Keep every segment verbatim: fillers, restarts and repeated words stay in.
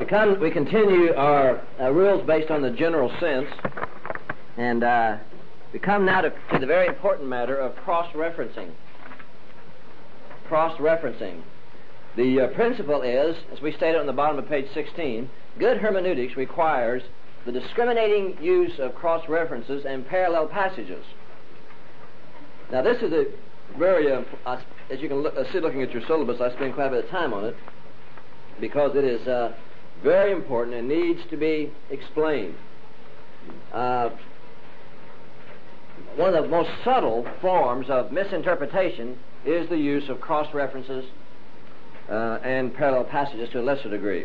come, we continue our uh, rules based on the general sense, and uh, we come now to, to the very important matter of cross-referencing. Cross-referencing. The uh, principle is, as we stated on the bottom of page sixteen, good hermeneutics requires the discriminating use of cross-references and parallel passages. Now this is a very, uh, uh, as you can look, uh, see looking at your syllabus, I spend quite a bit of time on it, because it is uh, very important and needs to be explained. Uh, one of the most subtle forms of misinterpretation is the use of cross-references uh, and parallel passages to a lesser degree.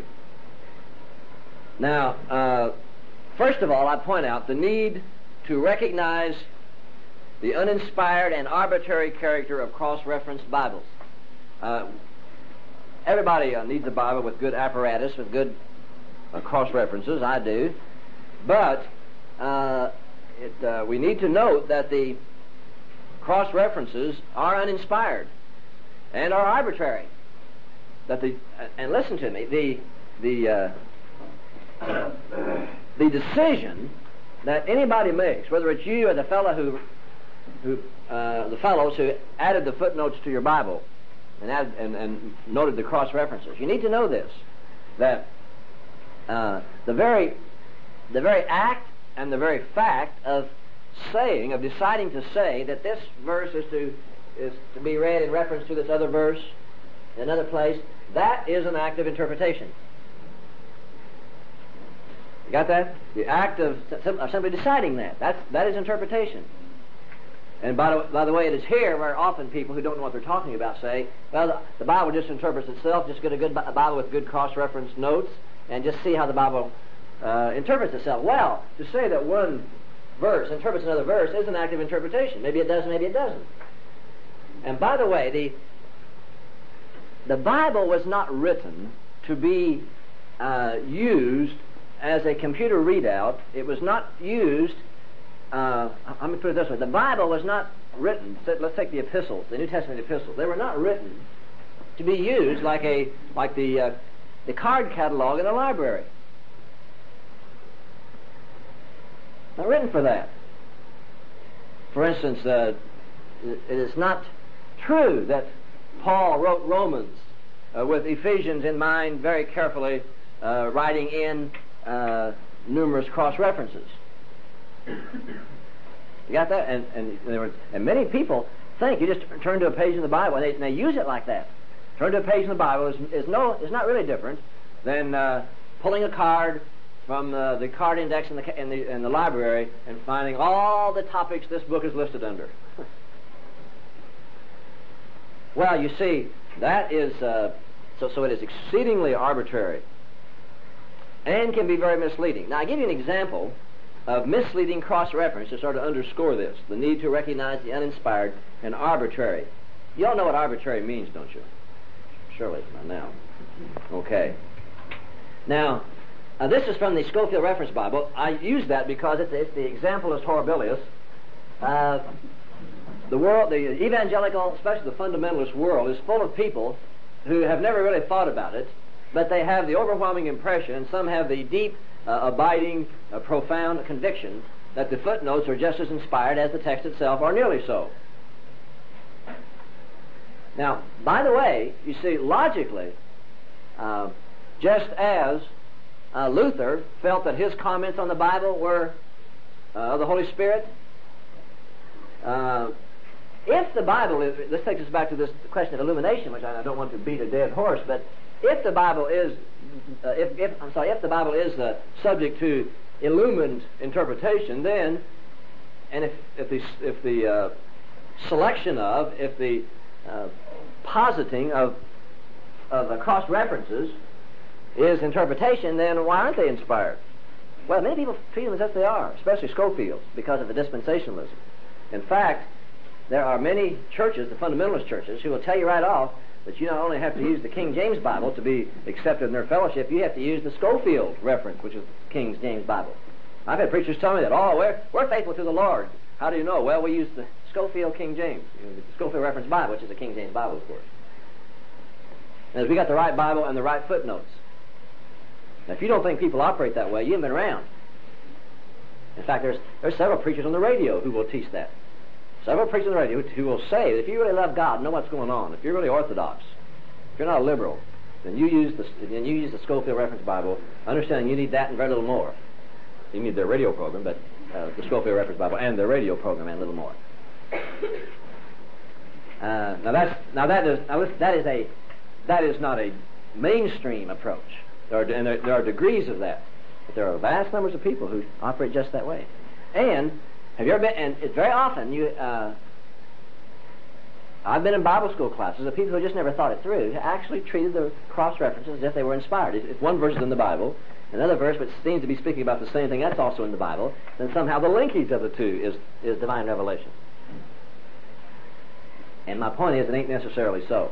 Now, uh, first of all, I point out the need to recognize the uninspired and arbitrary character of cross-referenced Bibles. Uh, everybody uh, needs a Bible with good apparatus, with good uh, cross-references. I do. But uh, it, uh, we need to note that the cross-references are uninspired and are arbitrary. That the uh, and listen to me, the the uh, the decision that anybody makes, whether it's you or the fellow who who uh, the fellows who added the footnotes to your Bible and added, and, and noted the cross references, you need to know this, that uh, the very the very act and the very fact of saying, of deciding to say that this verse is to is to be read in reference to this other verse in another place, that is an act of interpretation. You got that? The act of, of simply deciding that. That's, that is interpretation. And by the, by the way, it is here where often people who don't know what they're talking about say, well, the, the Bible just interprets itself, just get a good a Bible with good cross-reference notes, and just see how the Bible uh, interprets itself. Well, to say that one verse interprets another verse is an act of interpretation. Maybe it does, maybe it doesn't. And by the way, the, the Bible was not written to be uh, used as a computer readout. It was not used, uh, let me put it this way, the Bible was not written, let's take the epistles, the New Testament epistles, they were not written to be used like a like the, uh, the card catalog in a library. Not written for that. For instance, uh, it is not true that Paul wrote Romans uh, with Ephesians in mind, very carefully uh, writing in Uh, numerous cross-references. You got that? And and, there were, and many people think you just turn to a page in the Bible and they, and they use it like that. Turn to a page in the Bible is, is no is not really different than uh, pulling a card from uh, the card index in the, in the in the library and finding all the topics this book is listed under. Well, you see, that is uh, so so it is exceedingly arbitrary and can be very misleading. Now, I give you an example of misleading cross-reference to sort of underscore this, the need to recognize the uninspired and arbitrary. You all know what arbitrary means, don't you? Surely, by now. Okay. Now, uh, this is from the Scofield Reference Bible. I use that because it's, it's the Example Horribilis. Uh, the world, the evangelical, especially the fundamentalist world, is full of people who have never really thought about it, but they have the overwhelming impression, and some have the deep, uh, abiding, uh, profound conviction that the footnotes are just as inspired as the text itself, or nearly so. Now, by the way, you see, logically, uh, just as uh, Luther felt that his comments on the Bible were uh, of the Holy Spirit, uh, if the Bible is, this takes us back to this question of illumination, which I don't want to beat a dead horse, but if the Bible is, uh, if, if I'm sorry, if the Bible is uh, subject to illumined interpretation, then, and if if the if the uh, selection of, if the uh, positing of of the cross references is interpretation, then why aren't they inspired? Well, many people feel as if they are, especially Scofield, because of the dispensationalism. In fact, there are many churches, the fundamentalist churches, who will tell you right off that you not only have to use the King James Bible to be accepted in their fellowship, you have to use the Scofield reference, which is the King James Bible. I've had preachers tell me that, oh, we're, we're faithful to the Lord. How do you know? Well, we use the Scofield King James, the Scofield Reference Bible, which is the King James Bible, of course. And we got the right Bible and the right footnotes. Now, if you don't think people operate that way, you haven't been around. In fact, there's there's several preachers on the radio who will teach that. Several preachers on the radio who will say that if you really love God, know what's going on. If you're really orthodox, if you're not a liberal, then you use the then you use the Scofield Reference Bible, understanding you need that and very little more. You need their radio program, but uh, the Scofield Reference Bible and their radio program and a little more. Uh, now that's now that is now listen, that is a that is not a mainstream approach. There are, and there, there are degrees of that, but there are vast numbers of people who operate just that way. And have you ever been? And it's very often you. Uh, I've been in Bible school classes of people who just never thought it through, who actually treated the cross references as if they were inspired. If, if one verse is in the Bible, another verse which seems to be speaking about the same thing that's also in the Bible, then somehow the linkage of the two is is divine revelation. And my point is, it ain't necessarily so.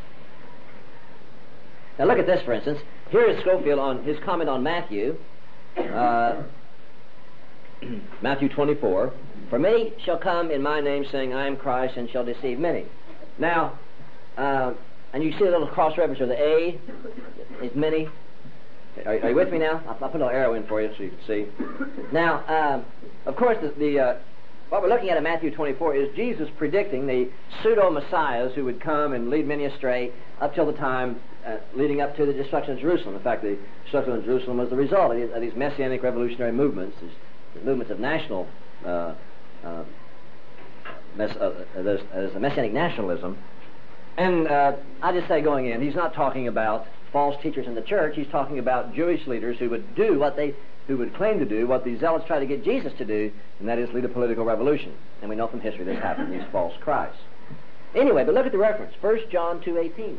Now look at this, for instance. Here is Scofield on his comment on Matthew, uh, Matthew twenty-four. For many shall come in my name, saying, I am Christ, and shall deceive many. Now, uh, and you see a little cross-reference of the A, is many. Are, are you with me now? I'll, I'll put a little arrow in for you so you can see. Now, um, of course, the, the uh, what we're looking at in Matthew twenty-four is Jesus predicting the pseudo-messiahs who would come and lead many astray up till the time uh, leading up to the destruction of Jerusalem. In fact, the destruction of Jerusalem was the result of these, of these messianic revolutionary movements, these movements of national, uh, uh, mess, uh, there's, there's a messianic nationalism. And uh, I just say going in, he's not talking about false teachers in the church. He's talking about Jewish leaders who would do what they who would claim to do what the zealots try to get Jesus to do, and that is lead a political revolution. And we know from history this happened, these false Christs. Anyway, but look at the reference, First John two eighteen.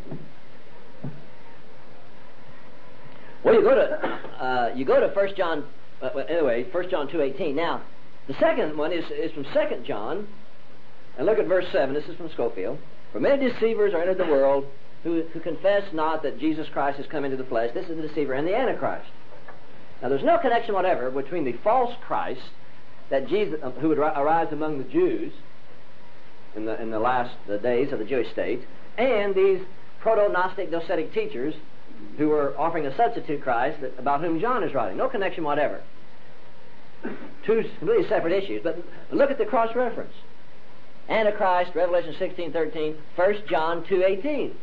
Well, you go to uh, you go to First John. Uh, well, anyway, First John two eighteen. Now, the second one is is from Second John, and look at verse seven. This is from Scofield. For many deceivers are entered the world who who confess not that Jesus Christ has come into the flesh. This is the deceiver and the Antichrist. Now, there's no connection whatever between the false Christ that Jesus, uh, who would ri- arise among the Jews in the in the last the days of the Jewish state, and these proto-Gnostic docetic teachers who were offering a substitute Christ that, about whom John is writing. No connection whatever. Two completely separate issues. But look at the cross-reference. Antichrist, Revelation sixteen thirteen, First John two eighteen.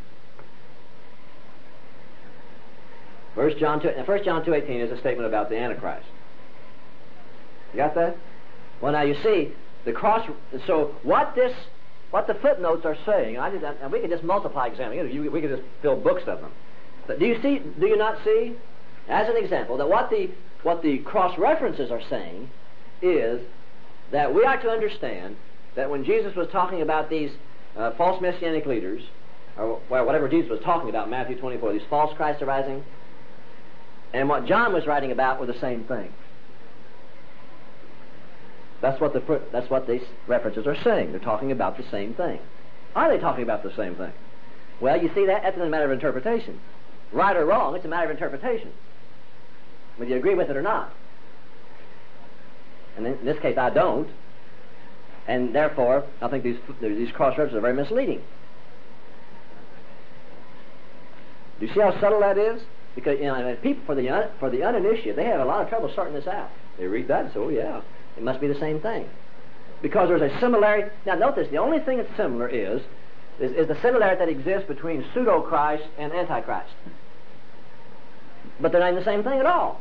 First John two, First John two eighteen is a statement about the Antichrist. You got that? Well, now you see the cross. So what this, what the footnotes are saying, I just, and we can just multiply examples. You, we can just fill books of them. But do you see? Do you not see, as an example, that what the what the cross references are saying is that we are to understand that when Jesus was talking about these uh, false messianic leaders, or well, whatever Jesus was talking about, Matthew twenty-four, these false Christs arising. And what John was writing about were the same thing. That's what the that's what these references are saying. They're talking about the same thing. Are they talking about the same thing? Well, you see, that that's a matter of interpretation. Right or wrong, it's a matter of interpretation. Whether you agree with it or not. And in this case, I don't. And therefore, I think these these cross references are very misleading. Do you see how subtle that is? Because, you know, people, for the un, for the uninitiated, they have a lot of trouble sorting this out. They read that and say, oh yeah, it must be the same thing. Because there's a similarity. Now notice, the only thing that's similar is, is, is the similarity that exists between pseudo-Christ and Antichrist. But they're not the same thing at all.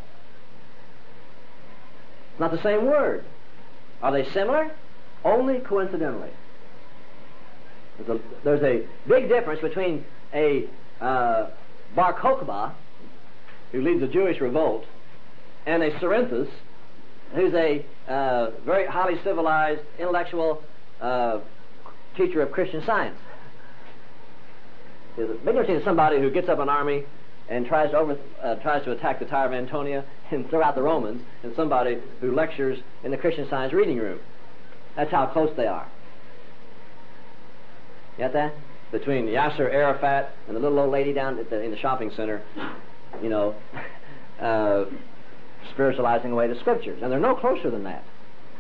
It's not the same word. Are they similar? Only coincidentally. There's a, there's a big difference between a uh, Bar Kokhba, who leads a Jewish revolt, and a Cerinthus, who's a uh, very highly civilized, intellectual uh, teacher of Christian Science. There's a big difference between somebody who gets up an army and tries to over, uh, tries to attack the Tower of Antonia and throw out the Romans, and somebody who lectures in the Christian Science reading room. That's how close they are. You got that? Between Yasser Arafat and the little old lady down at the, in the shopping center, you know, uh, spiritualizing away the Scriptures. And they're no closer than that.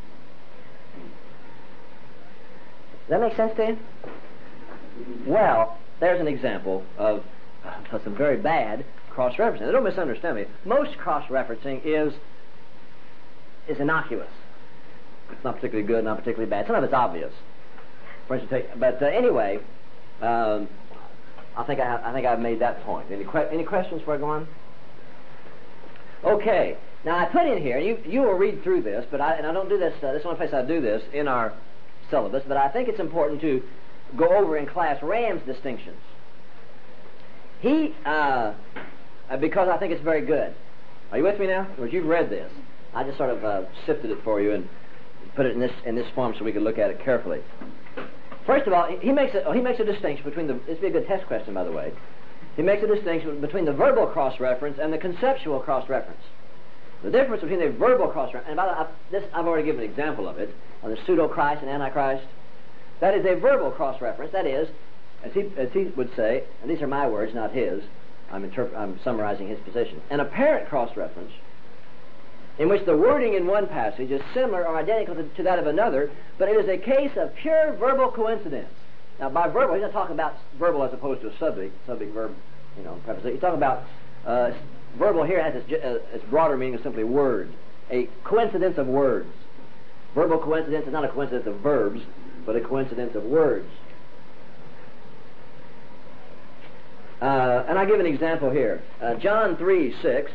Does that make sense to you? Well, there's an example of, of some very bad cross-referencing. Now, don't misunderstand me. Most cross-referencing is is innocuous. It's not particularly good, not particularly bad. Some of it's obvious. For instance, take, but uh, anyway, um, I think I, I think I've made that point. Any que- any questions before I go on? Okay. Now I put in here. You you will read through this, but I and I don't do this. Uh, this is the only place I do this in our syllabus. But I think it's important to go over in class Ramb's distinctions. He uh, because I think it's very good. Are you with me now? Or you've read this? I just sort of uh, sifted it for you and put it in this in this form so we could look at it carefully. First of all, he makes a, he makes a distinction between the. This would be a good test question, by the way. He makes a distinction between the verbal cross-reference and the conceptual cross-reference. The difference between a verbal cross-reference, and by the way, I've, this, I've already given an example of it, on the pseudo-Christ and Antichrist. That is a verbal cross-reference. That is, as he, as he would say, and these are my words, not his, I'm, interp- I'm summarizing his position, an apparent cross-reference in which the wording in one passage is similar or identical to, to that of another, but it is a case of pure verbal coincidence. Now, by verbal, he's not talking about verbal as opposed to a subject, subject, verb, you know, preposition. He's talking about uh, verbal here has its, uh, its broader meaning of simply word, a coincidence of words. Verbal coincidence is not a coincidence of verbs, but a coincidence of words. Uh, and I'll give an example here. Uh, John three six.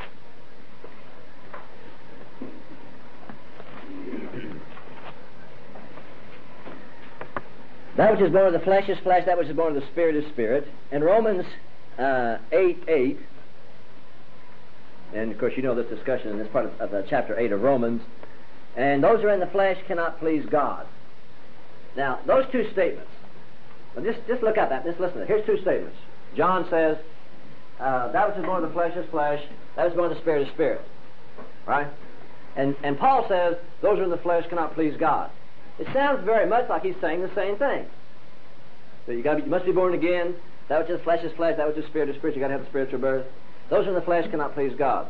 That which is born of the flesh is flesh, that which is born of the spirit is spirit. And Romans uh, eight eight, and of course you know this discussion in this part of, of uh, chapter eight of Romans, and those who are in the flesh cannot please God. Now, those two statements, well, just, just look at that, just listen to it. Here's two statements. John says, uh, that which is born of the flesh is flesh, that which is born of the spirit is spirit. Right? And, and Paul says, those who are in the flesh cannot please God. It sounds very much like he's saying the same thing. So you, gotta be, you must be born again. That which is flesh is flesh. That which is spirit is spirit. You got to have the spiritual birth. Those who are in the flesh cannot please God.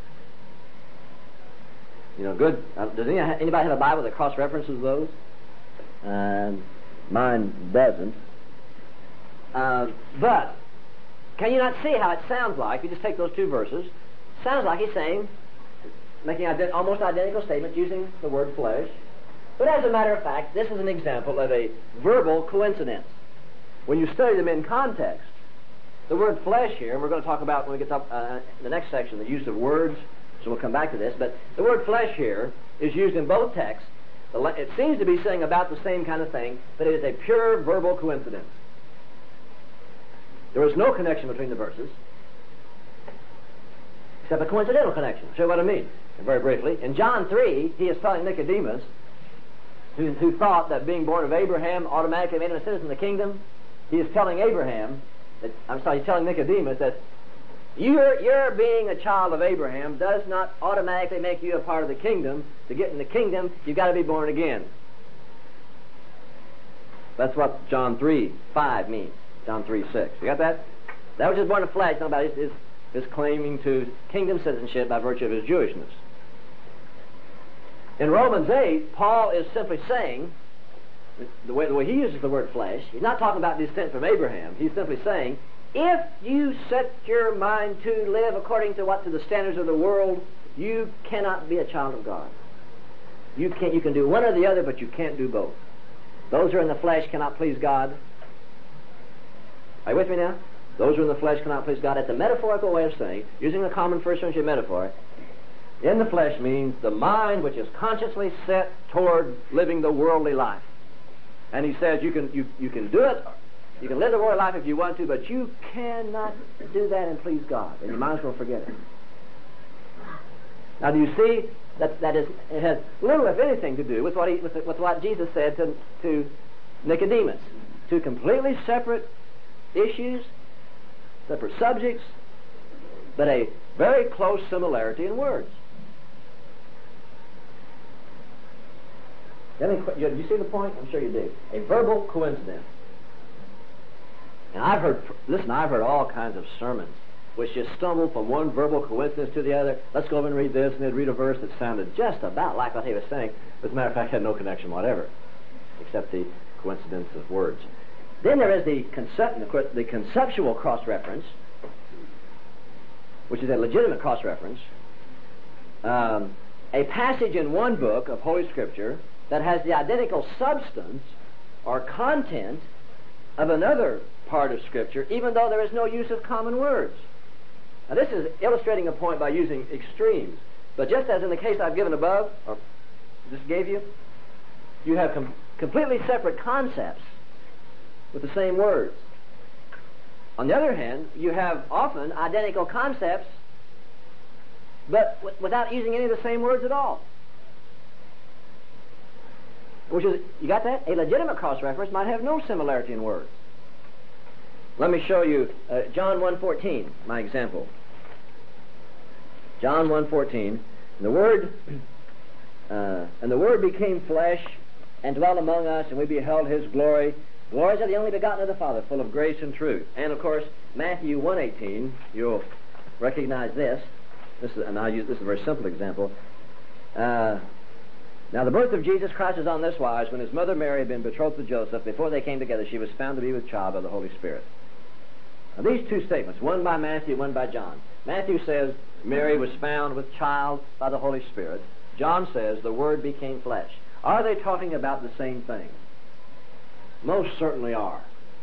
You know, good. Uh, does any, anybody have a Bible that cross references those? Uh, mine doesn't. Uh, but can you not see how it sounds like? If you just take those two verses, it sounds like he's saying, making ident- almost identical statements using the word flesh. But as a matter of fact, this is an example of a verbal coincidence. When you study them in context, the word flesh here, and we're going to talk about when we get to uh, the next section, the use of words, so we'll come back to this, but the word flesh here is used in both texts. It seems to be saying about the same kind of thing, but it is a pure verbal coincidence. There is no connection between the verses, except a coincidental connection. I'll show you what I mean. And very briefly, in John three, he is telling Nicodemus, Who, who thought that being born of Abraham automatically made him a citizen of the kingdom. He is telling Abraham, that, I'm sorry, he's telling Nicodemus that your, your being a child of Abraham does not automatically make you a part of the kingdom. To get in the kingdom, you've got to be born again. That's what John three five means. John three six. You got that? That which is born of flesh, nobody is, is, is claiming to kingdom citizenship by virtue of his Jewishness. In Romans eight, Paul is simply saying, the way, the way he uses the word flesh, he's not talking about descent from Abraham. He's simply saying, if you set your mind to live according to what to the standards of the world, you cannot be a child of God. You can't. You can do one or the other, but you can't do both. Those who are in the flesh cannot please God. Are you with me now? Those who are in the flesh cannot please God. That's a metaphorical way of saying, using a common first century metaphor. In the flesh means the mind which is consciously set toward living the worldly life. And he says you can you, you can do it, you can live the worldly life if you want to, but you cannot do that and please God. And you might as well forget it. Now do you see that that is it has little, if anything, to do with what he with, with what Jesus said to, to Nicodemus. Two completely separate issues, separate subjects, but a very close similarity in words. Do you see the point? I'm sure you do. A verbal coincidence. And I've heard, listen, I've heard all kinds of sermons which just stumble from one verbal coincidence to the other. Let's go over and read this, and they'd read a verse that sounded just about like what he was saying. As a matter of fact, had no connection whatever, except the coincidence of words. Then there is the, concept, the conceptual cross-reference. which is a legitimate cross-reference, um, a passage in one book of Holy Scripture that has the identical substance or content of another part of Scripture, even though there is no use of common words. Now, this is illustrating a point by using extremes. But just as in the case I've given above, or just gave you, you have com- completely separate concepts with the same words. On the other hand, you have often identical concepts, but w- without using any of the same words at all. Which is, you got that? A legitimate cross-reference might have no similarity in words. Let me show you uh, John one fourteen, my example. John one fourteen, and the Word, uh, and the Word became flesh and dwelt among us, and we beheld His glory. Glory is of the only begotten of the Father, full of grace and truth. And of course, Matthew one eighteen, you'll recognize this. This is, and I'll use this is a very simple example. Uh, now, the birth of Jesus Christ is on this wise: when His mother Mary had been betrothed to Joseph, before they came together, she was found to be with child by the Holy Spirit. Now, these two statements, one by Matthew, one by John. Matthew says Mary was found with child by the Holy Spirit. John says the Word became flesh. Are they talking about the same thing? Most certainly are.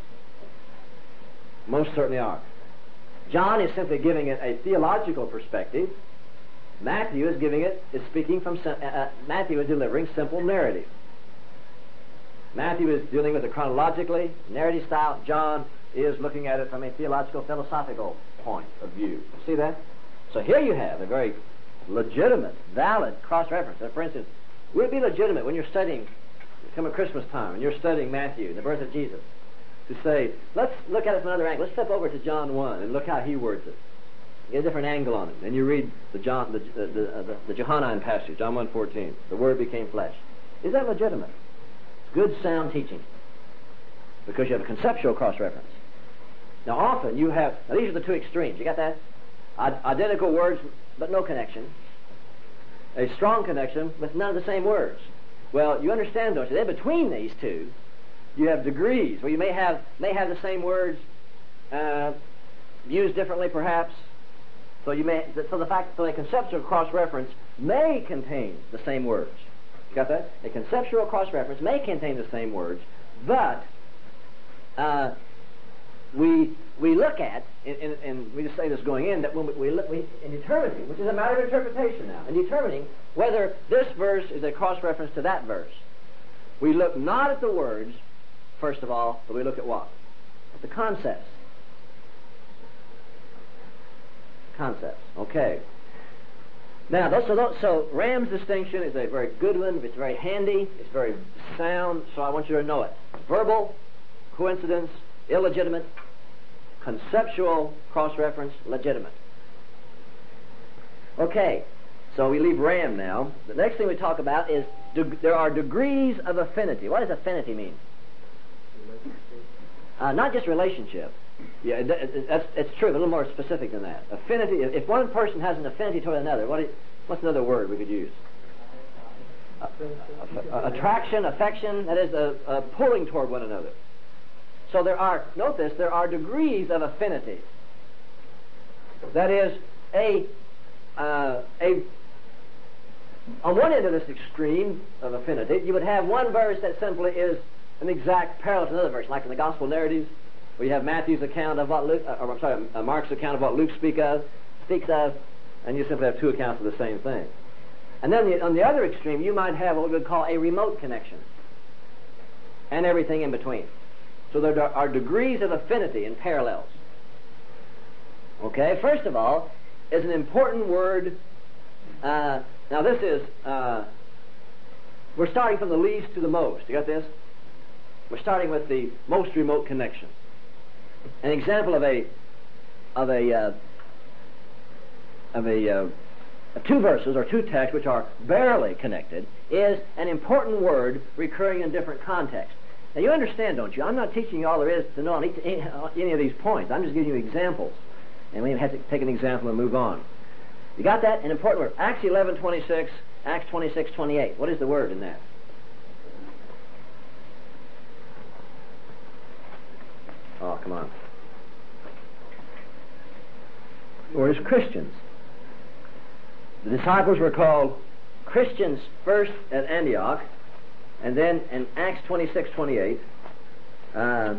Most certainly are. John is simply giving it a theological perspective. Matthew is giving it, is speaking from, uh, uh, Matthew is delivering simple narrative. Matthew is dealing with it chronologically, narrative style. John is looking at it from a theological, philosophical point of view. See that? So here you have a very legitimate, valid cross-reference. For instance, would it be legitimate when you're studying, come at Christmas time, and you're studying Matthew, the birth of Jesus, to say, let's look at it from another angle. Let's step over to John one and look how he words it. Get a different angle on it. And you read the John, the, the, the, uh, the, the Johannine passage, John one fourteen. The Word became flesh. Is that legitimate? It's good, sound teaching. Because you have a conceptual cross-reference. Now often you have, now these are the two extremes. You got that? I- identical words, but no connection. A strong connection with none of the same words. Well, you understand, don't you? Then between these two, you have degrees where you may have may have the same words uh, used differently, perhaps. So you may so the fact so a conceptual cross-reference may contain the same words. Got that? A conceptual cross-reference may contain the same words, but uh, we we look at, and, and we just say this going in, that when we, we look we, in determining, which is a matter of interpretation now, in determining whether this verse is a cross-reference to that verse, we look not at the words, first of all, but we look at what? At the concepts. Concepts. Okay. Now, those, so, those, so Ram's distinction is a very good one. It's very handy. It's very sound. So I want you to know it. Verbal, coincidence, illegitimate, conceptual, cross-reference, legitimate. Okay. So we leave Ram now. The next thing we talk about is de- there are degrees of affinity. What does affinity mean? Uh, not just relationship. Yeah, it, it, that's it's true. A little more specific than that. Affinity. If one person has an affinity toward another, what is, what's another word we could use? Uh, uh, attraction, affection. That is a, a pulling toward one another. So there are. Note this. There are degrees of affinity. That is a uh, a. On one end of this extreme of affinity, you would have one verse that simply is an exact parallel to another verse, like in the Gospel narratives, where you have Matthew's account of what Luke, uh, or I'm sorry, uh, Mark's account of what Luke speak of, speaks of, and you simply have two accounts of the same thing. And then the, on the other extreme, you might have what we would call a remote connection, and everything in between. So there are degrees of affinity and parallels. Okay, first of all, is an important word. Uh, now this is, uh, we're starting from the least to the most. You got this? We're starting with the most remote connection. An example of a of a uh, of a uh, two verses or two texts which are barely connected is an important word recurring in different contexts. Now you understand, don't you? I'm not teaching you all there is to know on each, any of these points. I'm just giving you examples, and we have to take an example and move on. You got that? An important word. Acts eleven twenty-six, Acts twenty-six twenty-eight. What is the word in that? Oh, come on. or as Christians. The disciples were called Christians first at Antioch, and then in Acts twenty-six twenty-eight, uh,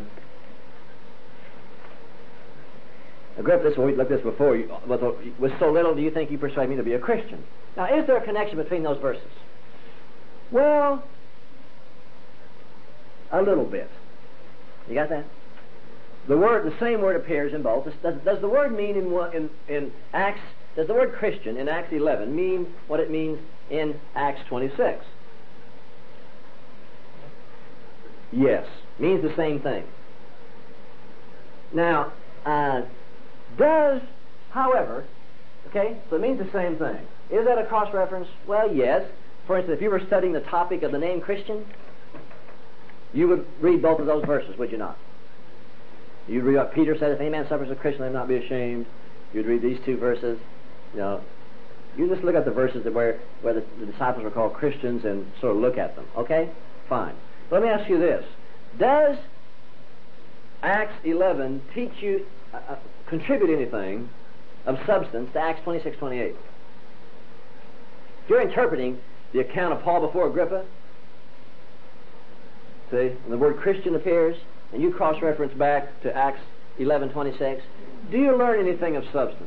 Agrippa, this, we looked at this before. You, with so little do you think you persuade me to be a Christian? Now, is there a connection between those verses? Well, a little bit. You got that? The word, the same word appears in both. Does, does the word mean in, in in Acts? Does the word Christian in Acts eleven mean what it means in Acts twenty-six? Yes, means the same thing. Now, uh, does, however, okay, so it means the same thing. Is that a cross-reference? Well, yes. For instance, if you were studying the topic of the name Christian, you would read both of those verses, would you not? You'd read what Peter said, if any man suffers as a Christian, let him not be ashamed. You'd read these two verses. You know, you just look at the verses that where, where the, the disciples were called Christians and sort of look at them. Okay? Fine. But let me ask you this. Does Acts eleven teach you, uh, uh, contribute anything of substance to Acts twenty-six twenty-eight? If you're interpreting the account of Paul before Agrippa, see, and the word Christian appears, and you cross-reference back to Acts eleven twenty-six, do you learn anything of substance?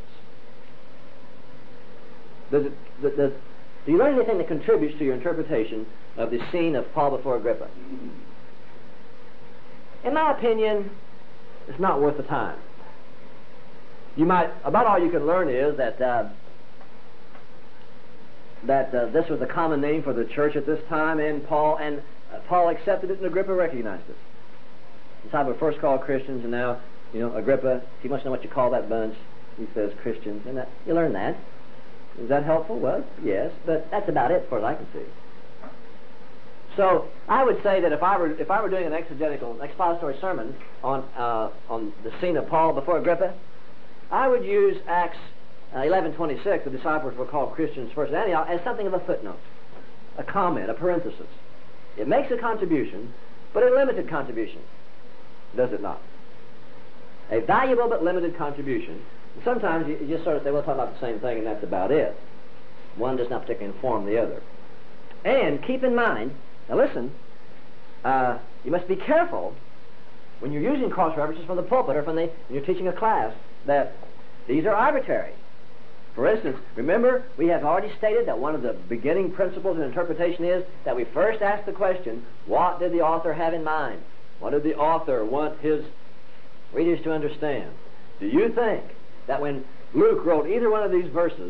Does it, does, does, do you learn anything that contributes to your interpretation of the scene of Paul before Agrippa? In my opinion, it's not worth the time. You might, about all you can learn is that uh, that uh, this was a common name for the church at this time, and Paul and uh, Paul accepted it, and Agrippa recognized it. The disciples were first called Christians, and now, you know, Agrippa, if he wants to know what you call that bunch, he says Christians, and that, you learn that. Is that helpful? Well, yes, but that's about it, as far as I can see. So I would say that if I were if I were doing an exegetical, expository sermon on uh, on the scene of Paul before Agrippa, I would use Acts uh, eleven twenty-six. The disciples were called Christians first at Antioch as something of a footnote, a comment, a parenthesis. It makes a contribution, but a limited contribution, does it not? A valuable but limited contribution. And sometimes you, you just sort of say, "Well, talk about the same thing," and that's about it. One does not particularly inform the other. And keep in mind. Now listen, uh, you must be careful when you're using cross-references from the pulpit or from the, when you're teaching a class, that these are arbitrary. For instance, remember, we have already stated that one of the beginning principles in interpretation is that we first ask the question, what did the author have in mind? What did the author want his readers to understand? Do you think that when Luke wrote either one of these verses,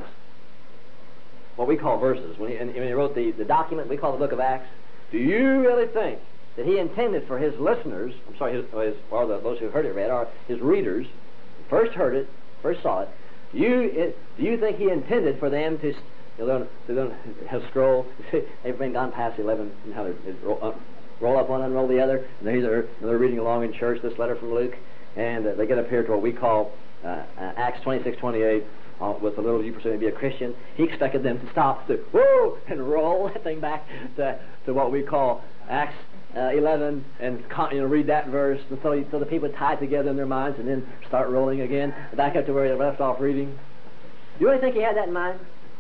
what we call verses, when he, when he wrote the, the document we call the book of Acts, do you really think that he intended for his listeners, I'm sorry, his, his, or the, those who heard it read, or his readers, first heard it, first saw it, do you, it, do you think he intended for them to, you know, to don't have scroll, they've been gone past eleven, and how they roll, uh, roll up one, unroll the other, and they're, either, they're reading along in church, this letter from Luke, and uh, they get up here to what we call uh, uh, Acts twenty-six twenty-eight, Uh, with a little you perceive to be a Christian. He expected them to stop, to whoa, and roll that thing back to, to what we call Acts uh, eleven, and you know, read that verse, and so, so the people tie it together in their minds, and then start rolling again, back up to where they left off reading. Do you really think he had that in mind?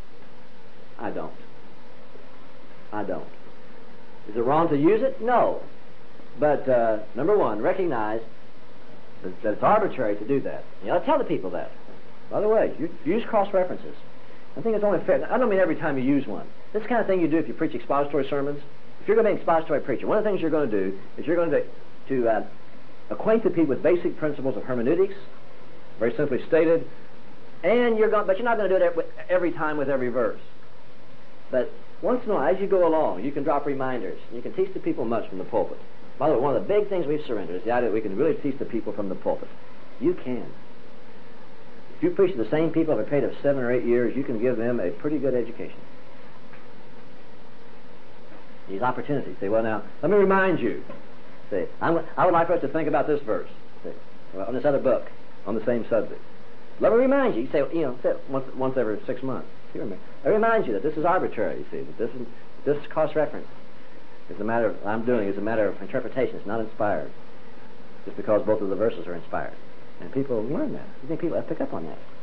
I don't. I don't. Is it wrong to use it? No. But uh, number one, recognize that, that it's arbitrary to do that. You ought to tell the people that. By the way, you use cross-references. I think it's only fair. I don't mean every time you use one. This is the kind of thing you do if you preach expository sermons. If you're going to be an expository preacher, one of the things you're going to do is you're going to, to uh, acquaint the people with basic principles of hermeneutics, very simply stated, and you're going, but you're not going to do it every time with every verse. But once in a while, as you go along, you can drop reminders. You can teach the people much from the pulpit. By the way, one of the big things we've surrendered is the idea that we can really teach the people from the pulpit. You can. If you preach to the same people over a period of seven or eight years, you can give them a pretty good education. These opportunities. Say, well, now, let me remind you. Say, I'm, I would like for us to think about this verse. Say, well, on this other book, on the same subject. Let me remind you. You say, you know, say once, once every six months. You remember? I remind you that this is arbitrary, you see, that this is this cross-reference. It's a matter of, I'm doing is a matter of interpretation. It's not inspired. Just because both of the verses are inspired. And people learn that. You think people have to pick up on that?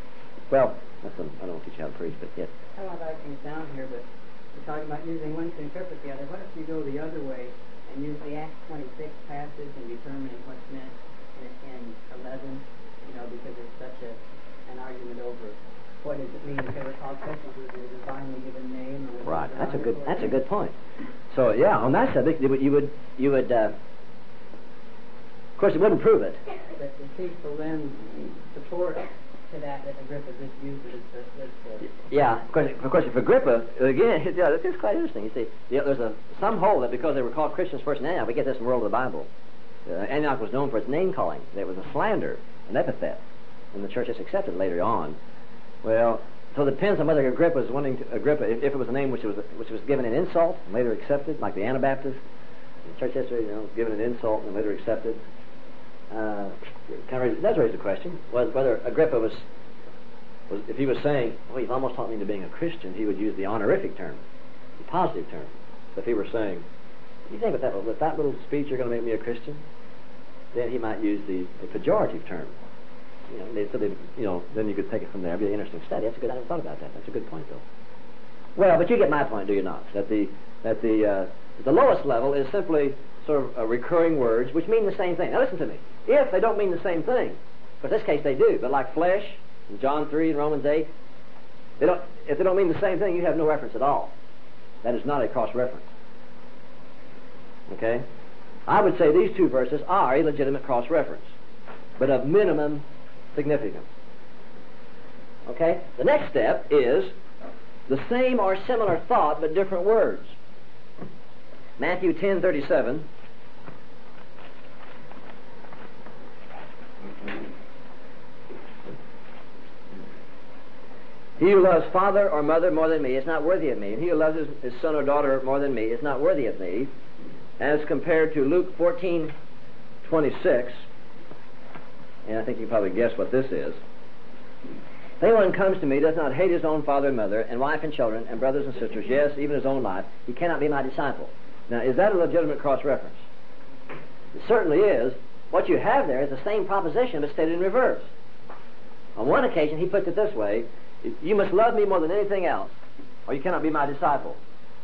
Well, that's a, I don't want to teach you how to preach, but yes. I don't write things down here, but we're talking about using one to interpret the other. What if you go the other way and use the Acts twenty-six passage and determining what's meant in, in eleven, you know, because it's such a, an argument over what does it mean if they were called Christians with a divinely given name? Or right, that's a good that's a good point. So yeah, on that subject, you would you would, you would uh, of course, it wouldn't prove it. But the people then support to that that Agrippa just used it as the... Yeah, of course, of course, if Agrippa, again, yeah, this is quite interesting. You see, yeah, there's a some hold that because they were called Christians first in Antioch, we get this in the world of the Bible. Uh, Antioch was known for its name-calling. There was a slander, an epithet, and the church has accepted later on. Well, so it depends on whether Agrippa was wanting to, Agrippa, if, if it was a name which was which was given an insult and later accepted, like the Anabaptists, in church history, you know, given an insult and later accepted. Uh, kind of raise, that's raised the question was whether Agrippa was, was if he was saying, "Oh, you've almost taught me into being a Christian," he would use the honorific term, the positive term. But if he were saying, "You think with that with that little speech you're going to make me a Christian," then he might use the, the pejorative term. You know, they, so they, you know, then you could take it from there. It'd be an interesting study. That's a good. I never thought about that. That's a good point, though. Well, but you get my point, do you not? That the that the uh, the lowest level is simply sort of uh, recurring words which mean the same thing. Now, listen to me. If they don't mean the same thing, but in this case they do, but like flesh in John three and Romans eight, they don't. If they don't mean the same thing, you have no reference at all. That is not a cross reference. Okay, I would say these two verses are a legitimate cross reference, but of minimum significance. Okay? The next step is the same or similar thought but different words. Matthew ten thirty-seven. He who loves father or mother more than me is not worthy of me, and he who loves his, his son or daughter more than me is not worthy of me, as compared to Luke fourteen twenty-six. And I think you can probably guess what this is. If anyone comes to me does not hate his own father and mother, and wife and children, and brothers and sisters, yes, even his own life, he cannot be my disciple. Now, is that a legitimate cross-reference? It certainly is. What you have there is the same proposition, but stated in reverse. On one occasion, he puts it this way: you must love me more than anything else, or you cannot be my disciple.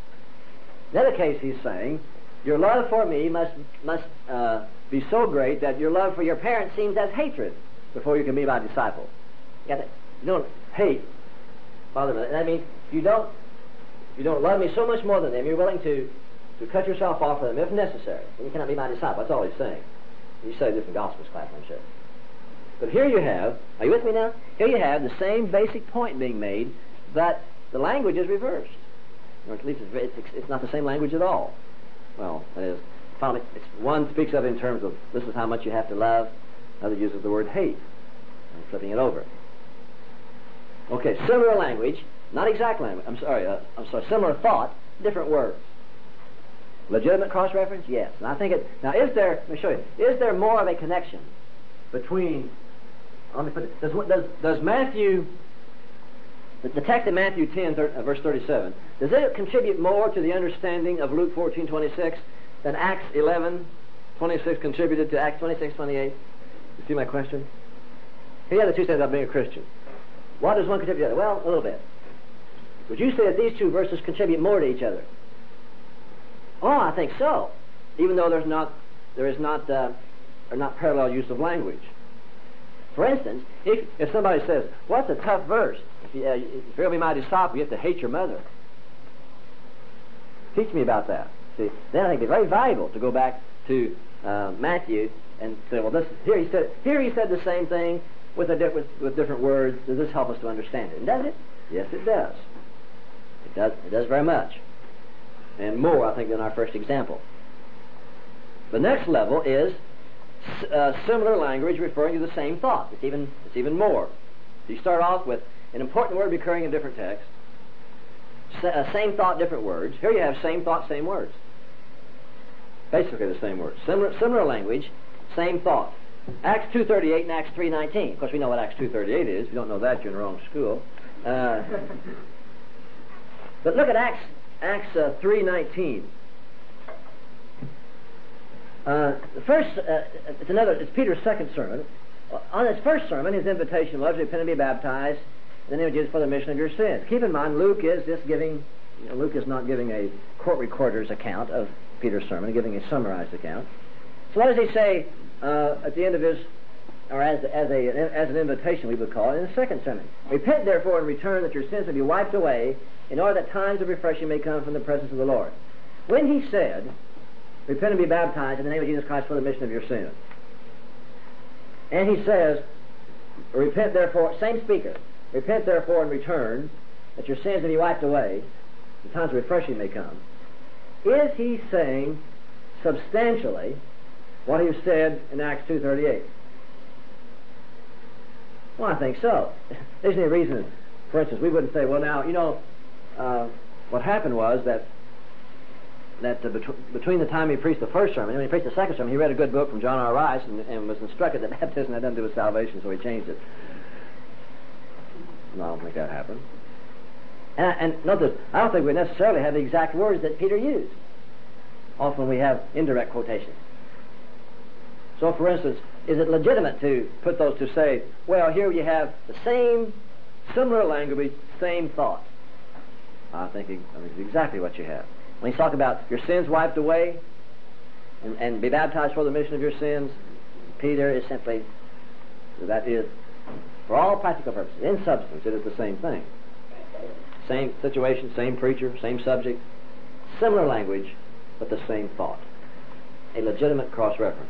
In the other case, he's saying, your love for me must must uh, be so great that your love for your parents seems as hatred before you can be my disciple. You got that? You don't hate father. That means you don't you don't love me so much more than them. You're willing to to cut yourself off for them if necessary. And you cannot be my disciple. That's all he's saying. You studied this in Gospels class, I'm sure. But here you have, are you with me now? Here you have the same basic point being made, but the language is reversed. Or at least it's, it's, it's not the same language at all. Well, that is, finally, it's, one speaks of it in terms of this is how much you have to love. Another uses the word hate. I'm flipping it over. Okay, similar language, not exact language. I'm sorry, uh, I'm sorry, similar thought, different words. Legitimate cross-reference? Yes. And I think it, now is there, let me show you, is there more of a connection between, let me put it, does, does, does Matthew, the, the text in Matthew ten, thir, uh, verse thirty-seven, does it contribute more to the understanding of Luke fourteen twenty-six than Acts eleven twenty-six contributed to Acts twenty-six twenty-eight? You see my question? Here are the two things about being a Christian. What does one contribute to the other? Well, a little bit. Would you say that these two verses contribute more to each other? Oh, I think so. Even though there's not, there is not, uh, or not parallel use of language. For instance, if if somebody says, "What's a tough verse? If, you, uh, if you're going to be my disciple, you have to hate your mother." Teach me about that. See, then I think it's very valuable to go back to uh, Matthew and say, "Well, this here he said here he said the same thing with a di- with, with different words. Does this help us to understand it?" And does it? Yes, it does. It does. It does very much. And more, I think, than our first example. The next level is uh, similar language referring to the same thought. It's even, it's even more. So you start off with an important word recurring in different texts, Sa- uh, same thought, different words. Here you have same thought, same words. Basically the same words. Similar, similar language, same thought. Acts two thirty-eight and Acts three nineteen. Of course, we know what Acts two thirty-eight is. If you don't know that, you're in the wrong school. Uh, but look at Acts Acts uh, three nineteen. Uh, the first, uh, it's another. It's Peter's second sermon. On his first sermon, his invitation was, "Repent and be baptized, in the name of Jesus for the remission of your sins. Keep in mind, Luke is just giving, you know, Luke is not giving a court recorder's account of Peter's sermon, giving a summarized account. So what does he say uh, at the end of his, or as, as, a, as an invitation we would call it, in the second sermon? Repent therefore and return, that your sins may be wiped away, in order that times of refreshing may come from the presence of the Lord. When he said, repent and be baptized in the name of Jesus Christ for the remission of your sins, and he says, repent therefore, same speaker, repent therefore and return, that your sins may be wiped away, the times of refreshing may come. Is he saying substantially what he said in Acts two thirty-eight? Well, I think so. There's any reason, for instance, we wouldn't say, well, now, you know, uh, what happened was that that uh, bet- between the time he preached the first sermon and when he preached the second sermon, he read a good book from John R. Rice and, and was instructed that baptism had nothing to do with salvation, so he changed it. No, I don't think that happened. And, and notice, I don't think we necessarily have the exact words that Peter used. Often we have indirect quotations. So, for instance, is it legitimate to put those to say, well, here you have the same, similar language, same thought? I think, I think it's exactly what you have. When you talk about your sins wiped away and, and be baptized for the remission of your sins, Peter is simply, that is, for all practical purposes, in substance, it is the same thing. Same situation, same preacher, same subject, similar language, but the same thought. A legitimate cross-reference.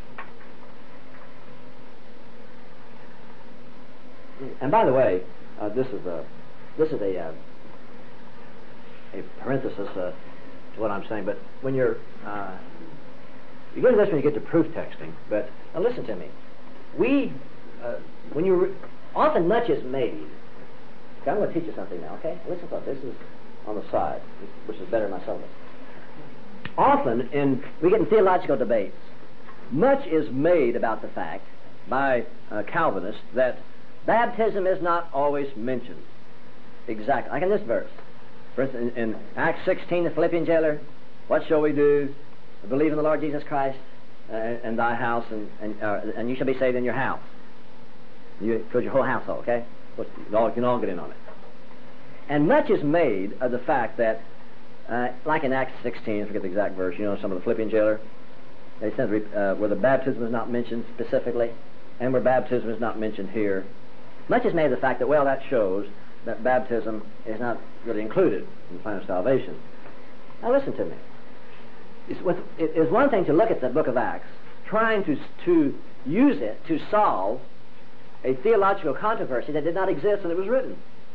And by the way, uh, this is a this is a uh, a parenthesis uh, to what I'm saying. But when you're uh, you get to this when you get to proof texting. But now listen to me. We uh, when you re- often much is made. Okay, I'm going to teach you something now. Okay, listen to this. This is on the side, which is better than my syllabus. Often, in we get in theological debates, much is made about the fact by uh, Calvinists that baptism is not always mentioned. Exactly. Like in this verse. For instance, in, in Acts sixteen, the Philippian jailer, what shall we do? Believe in the Lord Jesus Christ uh, and thy house, and and, uh, and you shall be saved in your house. You, for your whole household, okay? You all, you can all get in on it. And much is made of the fact that, uh, like in Acts sixteen, I forget the exact verse, you know, some of the Philippian jailer, they said uh, where the baptism is not mentioned specifically, and where baptism is not mentioned here. Much is made of the fact that, well, that shows that baptism is not really included in the plan of salvation. Now listen to me. It's, with, it is one thing to look at the book of Acts, trying to, to use it to solve a theological controversy that did not exist when it was written.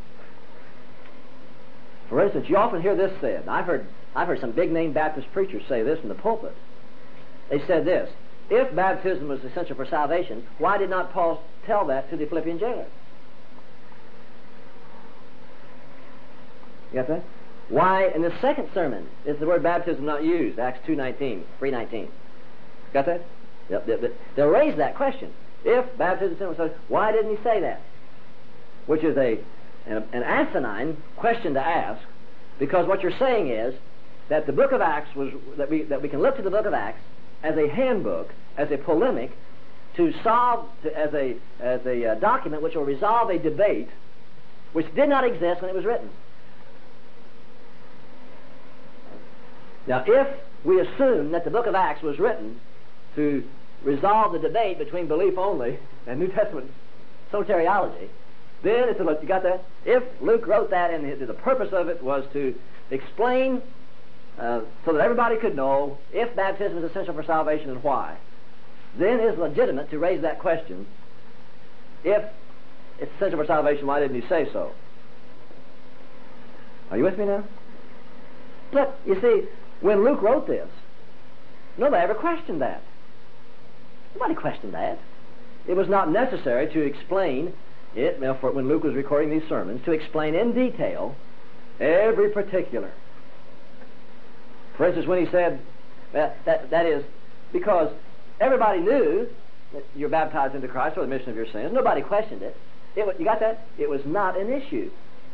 For instance, you often hear this said. I've heard, I've heard some big-name Baptist preachers say this in the pulpit. They said this: if baptism was essential for salvation, why did not Paul tell that to the Philippian jailer? You got that? Why in the second sermon is the word baptism not used? Acts two nineteen, three nineteen. Got that? Yep, yep, yep. They'll raise that question. If baptism is essential, why didn't he say that? Which is a an, an asinine question to ask, because what you're saying is that the book of Acts was that we that we can look to the book of Acts as a handbook, as a polemic, to solve, to, as a as a uh, document which will resolve a debate which did not exist when it was written. Now, if we assume that the book of Acts was written to resolve the debate between belief only and New Testament soteriology, then it's a, you got that? If Luke wrote that and the, the purpose of it was to explain uh, so that everybody could know if baptism is essential for salvation and why, then it's legitimate to raise that question. If it's essential for salvation, why didn't he say so? Are you with me now? But, you see, when Luke wrote this, nobody ever questioned that. Nobody questioned that. It was not necessary to explain it, you know, for when Luke was recording these sermons, to explain in detail every particular. For instance, when he said, that, that, that is, because everybody knew that you're baptized into Christ for the remission of your sins. Nobody questioned it. It was, you got that? It was not an issue.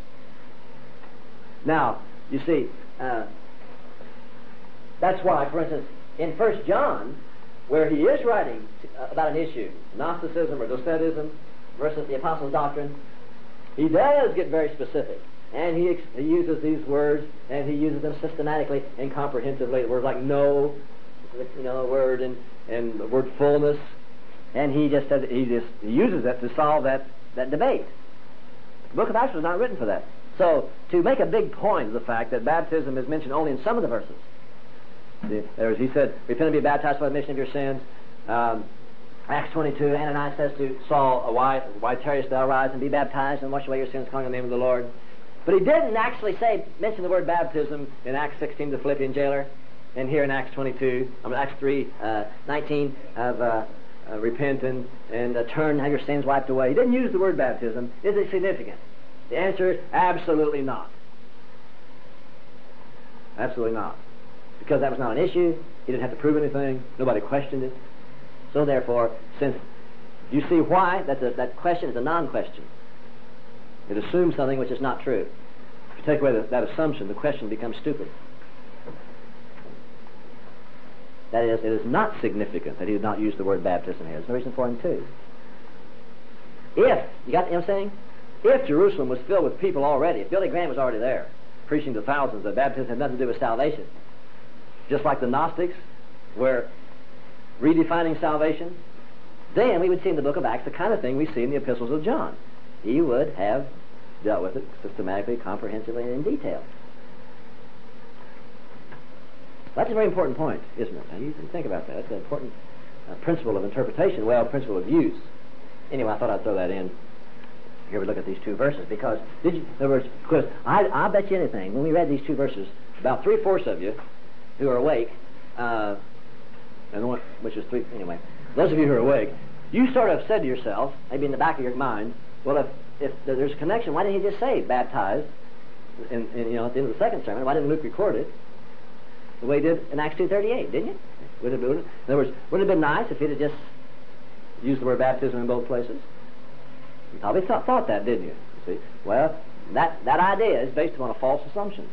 Now, you see, uh, that's why, for instance, in First John, where he is writing about an issue, Gnosticism or Docetism versus the Apostles' doctrine, he does get very specific. And he, ex- he uses these words, and he uses them systematically and comprehensively. Words like know, you know, word and, and the word fullness. And he just said, he just he uses that to solve that, that debate. The book of Acts was not written for that. So, to make a big point of the fact that baptism is mentioned only in some of the verses. There's, he said, repent and be baptized for the remission of your sins. Um, Acts twenty-two, Ananias says to Saul, why, why tarriest thou? Rise and be baptized and wash away your sins, calling on the name of the Lord. But he didn't actually say, mention the word baptism in Acts sixteen, the Philippian jailer, and here in Acts twenty-two, I mean Acts three, uh, nineteen, of uh, uh, repent and, and uh, turn, have your sins wiped away. He didn't use the word baptism. Is it significant? The answer is absolutely not. Absolutely not. Because that was not an issue. He didn't have to prove anything. Nobody questioned it. So therefore, since you see why, that, the, that question is a non-question. It assumes something which is not true. If you take away the, that assumption, the question becomes stupid. That is, it is not significant that he did not use the word baptism here. There's no reason for him to. If, you got what I'm saying? If Jerusalem was filled with people already, if Billy Graham was already there, preaching to thousands that baptism had nothing to do with salvation, just like the Gnostics were redefining salvation, then we would see in the book of Acts the kind of thing we see in the epistles of John. He would have dealt with it systematically, comprehensively, and in detail. That's a very important point, isn't it? Now, you can think about that. That's an important uh, principle of interpretation, well, principle of use. Anyway, I thought I'd throw that in. Here we look at these two verses, because did you, in other words, because I, I'll bet you anything, when we read these two verses, about three-fourths of you who are awake, uh, and one, which is three, anyway, those of you who are awake, you sort of said to yourself, maybe in the back of your mind, well, if, if there's a connection, why didn't he just say baptized in, in, you know, at the end of the second sermon? Why didn't Luke record it the way he did in Acts two thirty-eight, didn't you? Would it, would it, in other words, wouldn't it have been nice if he'd have just used the word baptism in both places? You probably thought, thought that, didn't you? You see? Well, that, that idea is based upon a false assumption.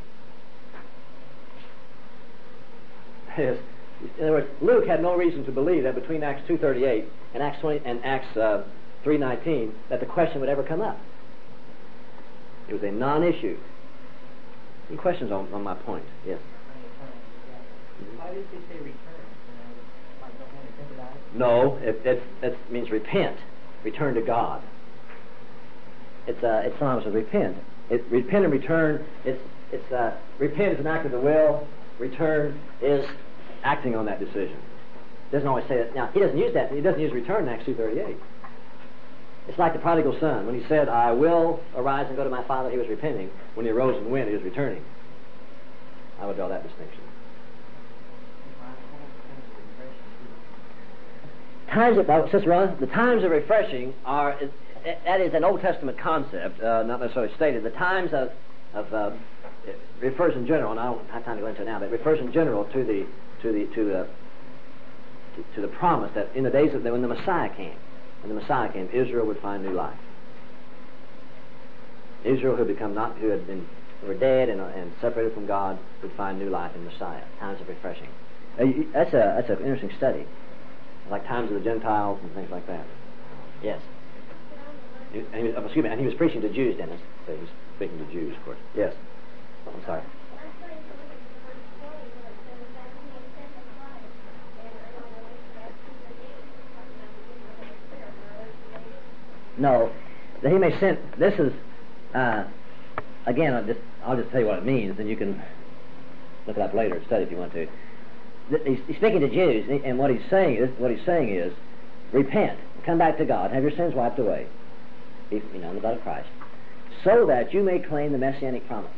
Yes. In other words, Luke had no reason to believe that between Acts two thirty-eight and Acts twenty and Acts uh, three nineteen that the question would ever come up. It was a non-issue. Any questions on, on my point? Yes. Why did he say return? Like, don't want to think about it? No, it, it, it means repent, return to God. It's uh, it's synonymous with repent. It repent and return. It's it's uh, repent is an act of the will. Return is acting on that decision. Doesn't always say that. Now he doesn't use that. He doesn't use return in Acts two thirty-eight. It's like the prodigal son when he said, "I will arise and go to my father." He was repenting. When he arose and went, he was returning. I would draw that distinction. Times of, oh, Sister Ron, the times of refreshing are, is, that is an Old Testament concept, uh, not necessarily stated. The times of, of uh, it refers in general, and I don't have time to go into it now, but it refers in general to the to the to the to, to the promise that in the days of the, when the Messiah came, when the Messiah came, Israel would find new life. Israel who had become not who had been who were dead and, and separated from God would find new life in Messiah. Times of refreshing. Uh, you, that's a that's an interesting study. Like times of the Gentiles and things like that. Yes. He, and he was, excuse me, and he was preaching to Jews, Dennis. So he was speaking to Jews, of course. Yes. I'm sorry. No, that he may send. This is uh, again. I'll just I'll just tell you what it means, and you can look it up later and study if you want to. He's speaking to Jews, and what he's saying is, what he's saying is, repent, come back to God, have your sins wiped away, you know, in the blood of Christ, so that you may claim the messianic promise,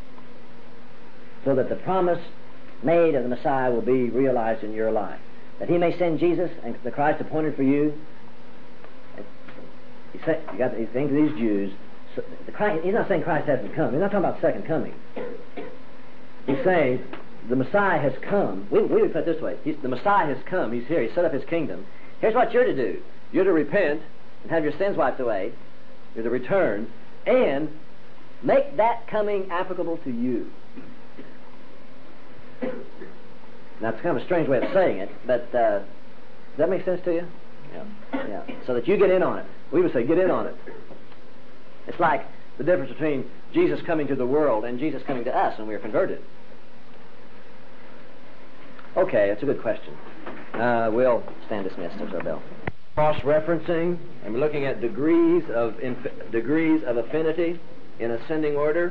so that the promise made of the Messiah will be realized in your life, that He may send Jesus and the Christ appointed for you. He said, you got he's saying to these Jews, so the Christ, he's not saying Christ hasn't come. He's not talking about second coming. He's saying the Messiah has come. We, we would put it this way. He's, the Messiah has come. He's here. He's set up His kingdom. Here's what you're to do. You're to repent and have your sins wiped away. You're to return and make that coming applicable to you. Now, it's kind of a strange way of saying it, but uh, does that make sense to you? Yeah. Yeah. So that you get in on it. We would say get in on it. It's like the difference between Jesus coming to the world and Jesus coming to us when we are converted? Okay, that's a good question. Uh, we'll stand dismissed. There's our bell. Cross-referencing, and we're looking at degrees of inf- degrees of affinity in ascending order.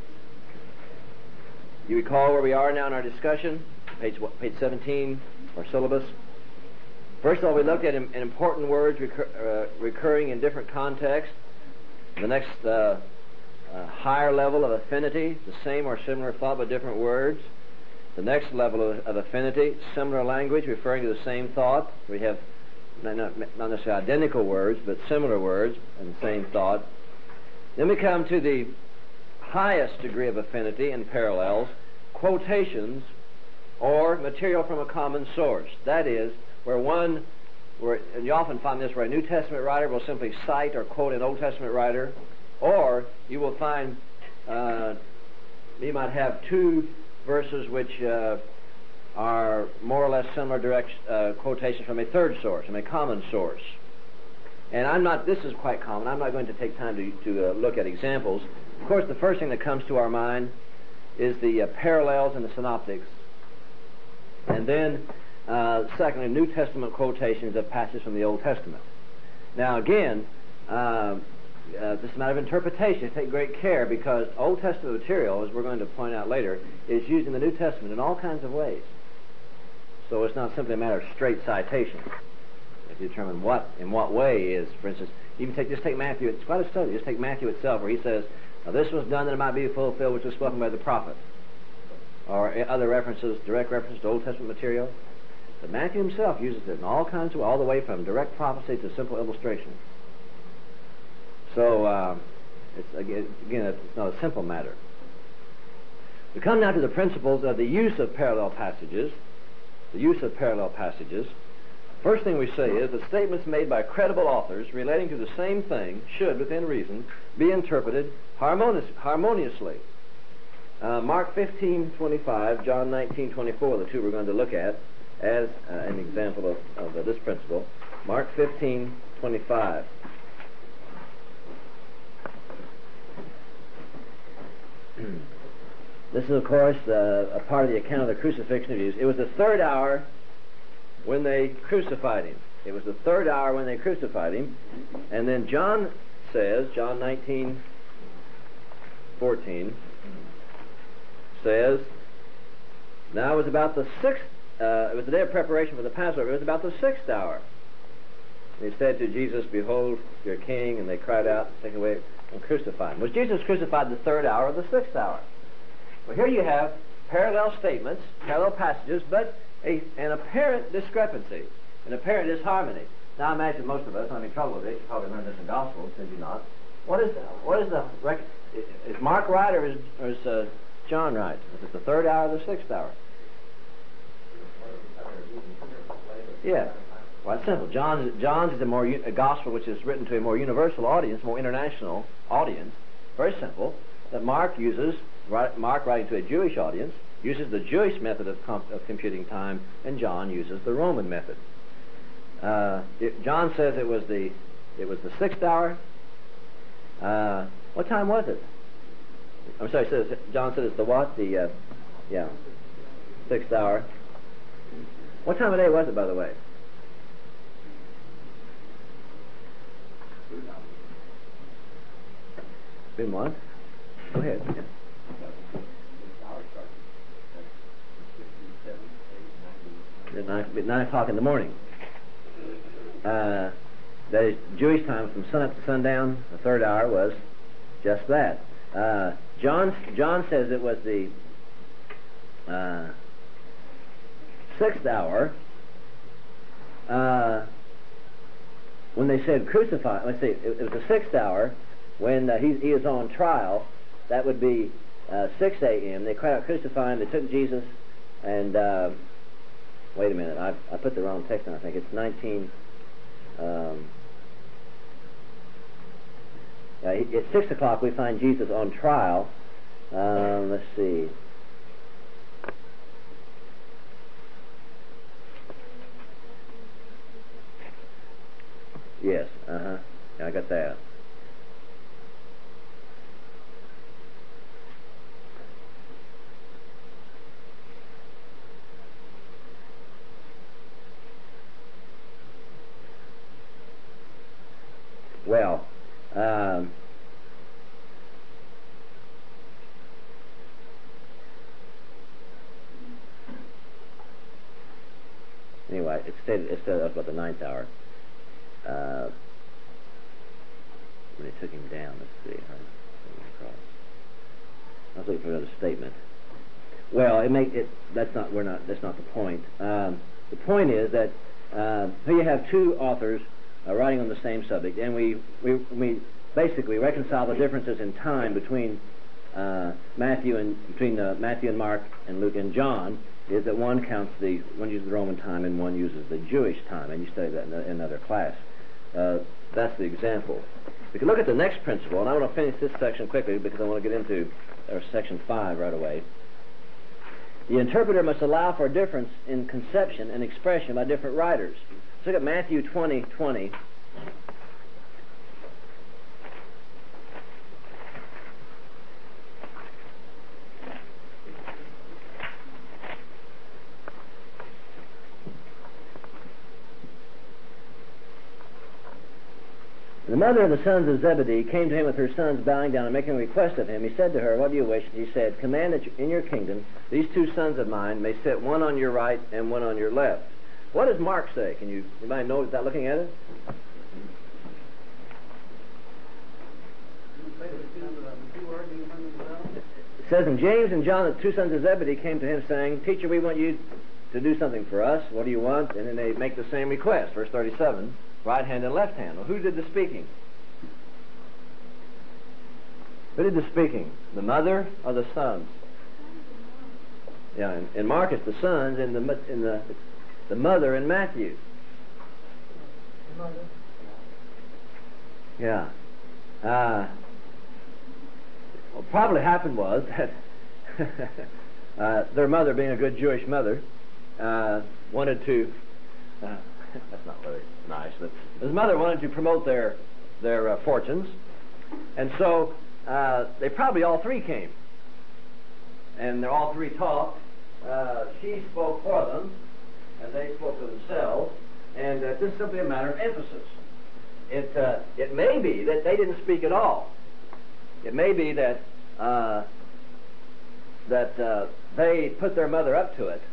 You recall where we are now in our discussion? Page what, page seventeen, our syllabus. First of all, we looked at im- important words recur- uh, recurring in different contexts. The next uh, uh, higher level of affinity, the same or similar thought but different words. The next level of, of affinity, similar language referring to the same thought. We have not, not, not necessarily identical words, but similar words and the same thought. Then we come to the highest degree of affinity and parallels, quotations or material from a common source. That is, where one, where, and you often find this where a New Testament writer will simply cite or quote an Old Testament writer, or you will find uh, you might have two verses which uh, are more or less similar direct uh, quotations from a third source, from a common source. And I'm not, this is quite common, I'm not going to take time to, to uh, look at examples. Of course, the first thing that comes to our mind is the uh, parallels in the synoptics. And then, uh, secondly, New Testament quotations of passages from the Old Testament. Now, again, uh, Uh, this is a matter of interpretation. Take great care, because Old Testament material, as we're going to point out later, is used in the New Testament in all kinds of ways. So it's not simply a matter of straight citation. If you determine what, in what way is, for instance, even take just take Matthew. It's quite a study. Just take Matthew itself, where he says, "Now this was done that it might be fulfilled, which was spoken by the prophet," or other references, direct references to Old Testament material. But Matthew himself uses it in all kinds of, all the way from direct prophecy to simple illustration. So, uh, it's, again, again, it's not a simple matter. We come now to the principles of the use of parallel passages. The use of parallel passages. First thing we say is that statements made by credible authors relating to the same thing should, within reason, be interpreted harmonious, harmoniously. Uh, Mark fifteen twenty-five, John nineteen twenty-four, the two we're going to look at as uh, an example of, of uh, this principle. Mark fifteen twenty-five. This is, of course, uh, a part of the account of the crucifixion of Jesus. It was the third hour when they crucified him. It was the third hour when they crucified him. And then John says, John nineteen fourteen, says, now it was about the sixth, uh, it was the day of preparation for the Passover. It was about the sixth hour. They said to Jesus, "Behold your king," and they cried out, "Take away and crucify him." Was Jesus crucified the third hour or the sixth hour? Well, here you have parallel statements, parallel passages, but a, an apparent discrepancy, an apparent disharmony. Now, I imagine most of us, I'm in trouble with it. You probably learned this in Gospels, did you not? What is what is the rec- is Mark right or is, or is uh, John right? Is it the third hour or the sixth hour? Yeah. Well, it's simple. John's, John's is a more a gospel which is written to a more universal audience, more international audience. Very simple. That Mark uses, Mark writing to a Jewish audience, uses the Jewish method of, comp, of computing time, and John uses the Roman method. Uh, it, John says it was the it was the sixth hour. Uh, what time was it? I'm sorry. Says John said it's the what? The uh, yeah, sixth hour. What time of day was it, by the way? Been what? Go ahead. Yeah. Nine, nine o'clock in the morning. Uh, that is Jewish time from sun up to sundown. The third hour was just that. Uh, John John says it was the uh, sixth hour. Uh, when they said crucify, let's see, it, it was the sixth hour when uh, he, he is on trial. That would be uh, six a.m. They cried out, "Crucify him." They took Jesus, and uh, wait a minute, I, I put the wrong text on. I think it's nineteen. Um, uh, at six o'clock, we find Jesus on trial. Um, let's see. Yes, uh huh. I got that. Well, um, anyway, it stated it said about the ninth hour. Uh, when they took him down, let's see. I was looking for another statement. Well, it make it. That's not. We're not. That's not the point. Um, the point is that uh, here you have two authors uh, writing on the same subject, and we we we basically reconcile the differences in time between uh, Matthew and between uh, Matthew and Mark and Luke and John. Is that one counts the one uses the Roman time and one uses the Jewish time, and you study that in, in another class. Uh, that's the example. We can look at the next principle, and I want to finish this section quickly because I want to get into or section five right away. The interpreter must allow for a difference in conception and expression by different writers. Let's look at Matthew twenty twenty. The mother of the sons of Zebedee came to him with her sons, bowing down and making a request of him. He said to her, "What do you wish?" He said, "Command that in your kingdom these two sons of mine may sit one on your right and one on your left." What does Mark say? Can you anybody know without looking at it? It says, "And James and John, the two sons of Zebedee, came to him, saying, 'Teacher, we want you to do something for us. What do you want?' And then they make the same request. Verse thirty-seven. Right hand and left hand. Well, who did the speaking? Who did the speaking? The mother or the sons? Yeah, in, in Mark it's the sons, in the in the the mother in Matthew. The mother. Yeah. Uh, what probably happened was that uh, their mother, being a good Jewish mother, uh, wanted to. Uh, That's not very nice, but his mother wanted to promote their their uh, fortunes, and so uh, they probably all three came, and they all three talked. Uh, she spoke for them, and they spoke for themselves, and uh, this is simply a matter of emphasis. It uh, it may be that they didn't speak at all. It may be that uh, that uh, they put their mother up to it,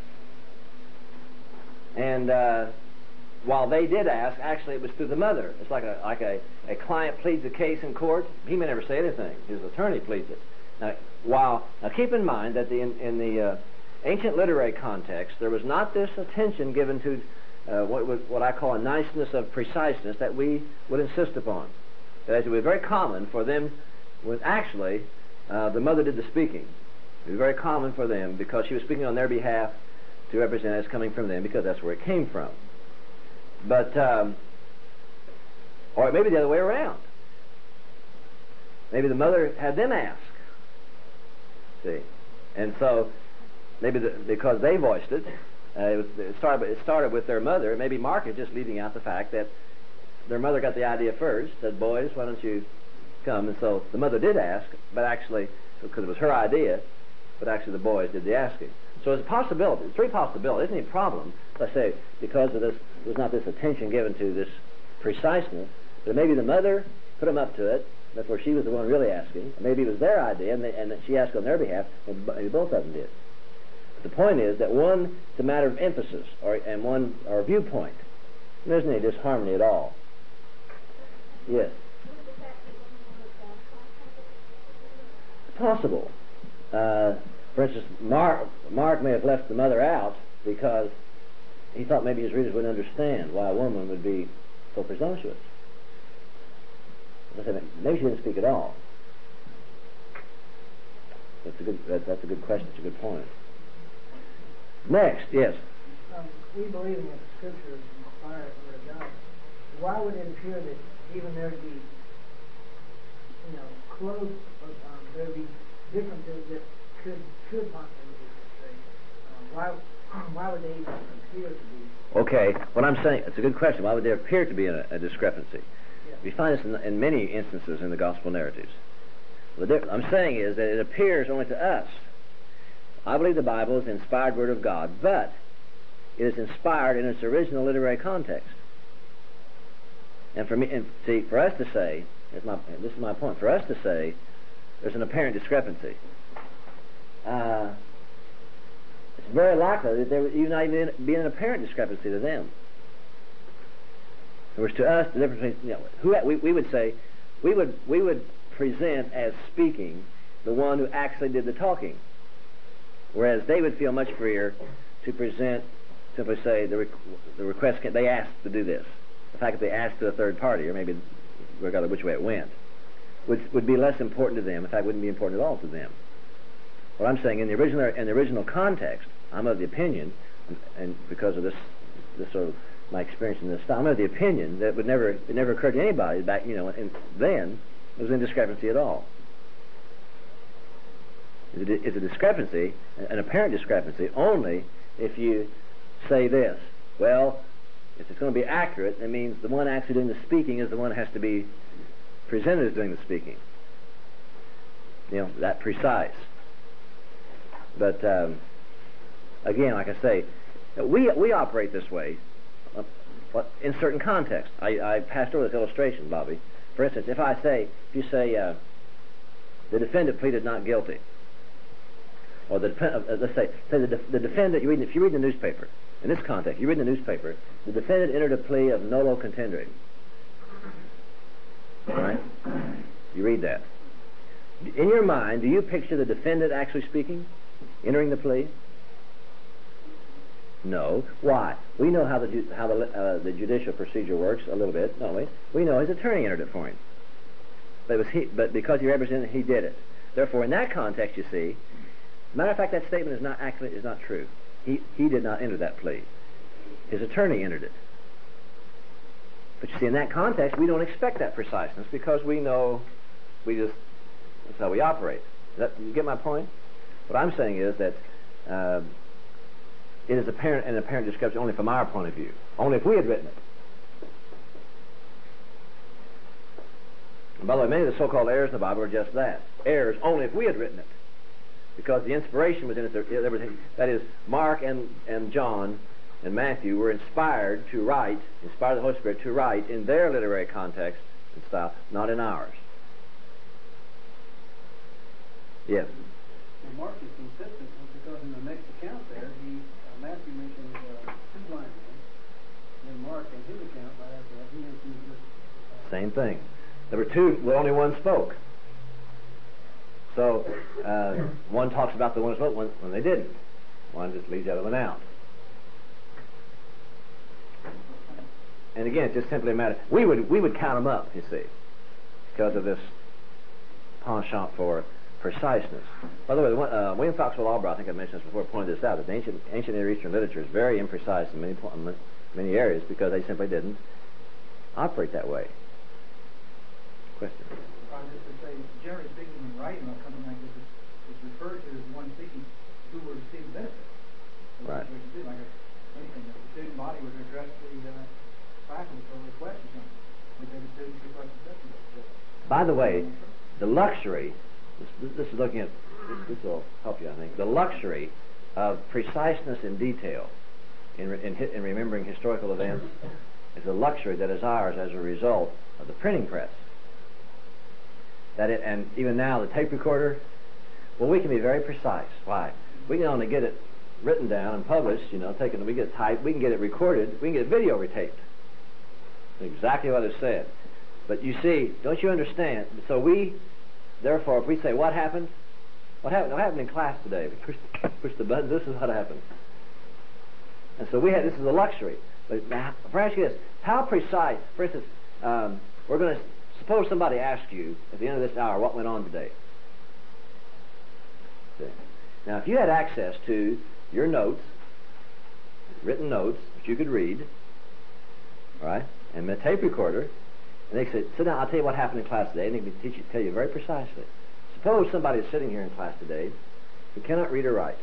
and. Uh, While they did ask, actually it was through the mother. It's like a like a, a client pleads a case in court. He may never say anything. His attorney pleads it. Now, while now keep in mind that the, in, in the uh, ancient literary context, there was not this attention given to uh, what was what I call a niceness of preciseness that we would insist upon. That it was very common for them, when actually uh, the mother did the speaking. It was very common for them because she was speaking on their behalf to represent as coming from them because that's where it came from. But, um, or maybe the other way around. Maybe the mother had them ask. See? And so, maybe the, because they voiced it, uh, it, was, it, started, it started with their mother. Maybe Mark is just leaving out the fact that their mother got the idea first, said, "Boys, why don't you come?" And so the mother did ask, but actually, because it was her idea, but actually the boys did the asking. So it's a possibility. It's three possibilities. Isn't any problem, let's say, because of this, there was not this attention given to this preciseness, but maybe the mother put them up to it, therefore she was the one really asking. Maybe it was their idea, and, they, and that she asked on their behalf, and maybe both of them did. But the point is that one is a matter of emphasis, or and one or viewpoint. There isn't any disharmony at all. Yes? It's possible. Uh, For instance, Mark, Mark may have left the mother out because he thought maybe his readers wouldn't understand why a woman would be so presumptuous. Maybe she didn't speak at all. That's a good. That, that's a good question. It's a good point. Next, yes. Um, we believe in the Scripture is inspired Word of God. Why would it appear that even there to be, you know, close, um, there would be differences that could could possibly be portrayed? Um, why why would they even appear to be? Okay, what I'm saying, it's a good question. Why would there appear to be a, a discrepancy? Yeah. We find this in, in many instances in the gospel narratives. What I'm saying is that it appears only to us. I believe the Bible is the inspired Word of God, but it is inspired in its original literary context. And for me, and see, for us to say, here's my, this is my point, for us to say there's an apparent discrepancy, uh, it's very likely that there would even not even be an apparent discrepancy to them. Whereas to us, the difference between, you know, who, we, we would say, we would, we would present as speaking the one who actually did the talking. Whereas they would feel much freer to present, simply say, the, requ- the request, can, they asked to do this. The fact that they asked to a third party, or maybe regardless which way it went, would, would be less important to them. In fact, wouldn't be important at all to them. What I'm saying, in the original, in the original context, I'm of the opinion, and, and because of this, this sort of my experience in this style, I'm of the opinion that it would never, it never occurred to anybody back, you know, and then there was no discrepancy at all. It's a, it's a discrepancy, an apparent discrepancy, only if you say this. Well, if it's going to be accurate, that means the one actually doing the speaking is the one that has to be presented as doing the speaking. You know, that precise. But um, again, like I say, we we operate this way uh, in certain contexts. I, I passed over this illustration, Bobby. For instance, if I say, if you say, uh, the defendant pleaded not guilty, or the uh, let's say, say the, def- the defendant, you read, if you read the newspaper, in this context, you read in the newspaper, the defendant entered a plea of nolo contendere. All right? You read that. In your mind, do you picture the defendant actually speaking, entering the plea? No. Why? We know how the ju- how the uh, the judicial procedure works a little bit, don't we? We know his attorney entered it for him. But it was he. But because he represented, he did it. Therefore, in that context, you see, matter of fact, that statement is not actually is not true. He he did not enter that plea. His attorney entered it. But you see, in that context, we don't expect that preciseness because we know we just that's how we operate. That, you get my point? What I'm saying is that uh, it is apparent an apparent discrepancy only from our point of view. Only if we had written it. And by the way, many of the so-called errors in the Bible are just that. Errors only if we had written it. Because the inspiration was in it. There was, that is, Mark and, and John and Matthew were inspired to write, inspired the Holy Spirit to write in their literary context and style, not in ours. Yes? And Mark is consistent because in the next account there, he uh, Matthew mentions uh, two blind men, and Mark in his account right after that he mentions this. Uh, Same thing. There were two, well, only one spoke. So uh, one talks about the one who spoke when, when they didn't. One just leaves the other one out. And again, it's just simply a matter. We would we would count them up, you see, because of this penchant for preciseness. By the way, the one, uh, William Foxwell Albrow, I think I mentioned this before, pointed this out, that the ancient, ancient Near Eastern literature is very imprecise in many, many areas because they simply didn't operate that way. Question? I was just to say, generally speaking, when writing about something like this, it's referred to as one speaking who will receive the benefit. Right. Which would be like a, anything, if the student body would address the uh, faculty for a request or something, would they the students request the testimony? By the way, the luxury, this, this is looking at, this, this will help you, I think, the luxury of preciseness in detail in, in, in remembering historical events is a luxury that is ours as a result of the printing press. That it, and even now the tape recorder, well, we can be very precise. Why? We can only get it written down and published, you know, taken, we get it typed, we can get it recorded, we can get video retaped. Exactly what it said. But you see, don't you understand? So we, therefore, if we say, what happened? What happened? What happened in class today? We push, push the button, this is what happened. And so we had, this is a luxury. But now, for ask you this, how precise, for instance, um, we're going to, suppose somebody asked you at the end of this hour what went on today. See? Now, if you had access to your notes, written notes, which you could read, all right, and a tape recorder, and they said, sit down, I'll tell you what happened in class today, and they can teach you, tell you very precisely. Suppose somebody is sitting here in class today who cannot read or write.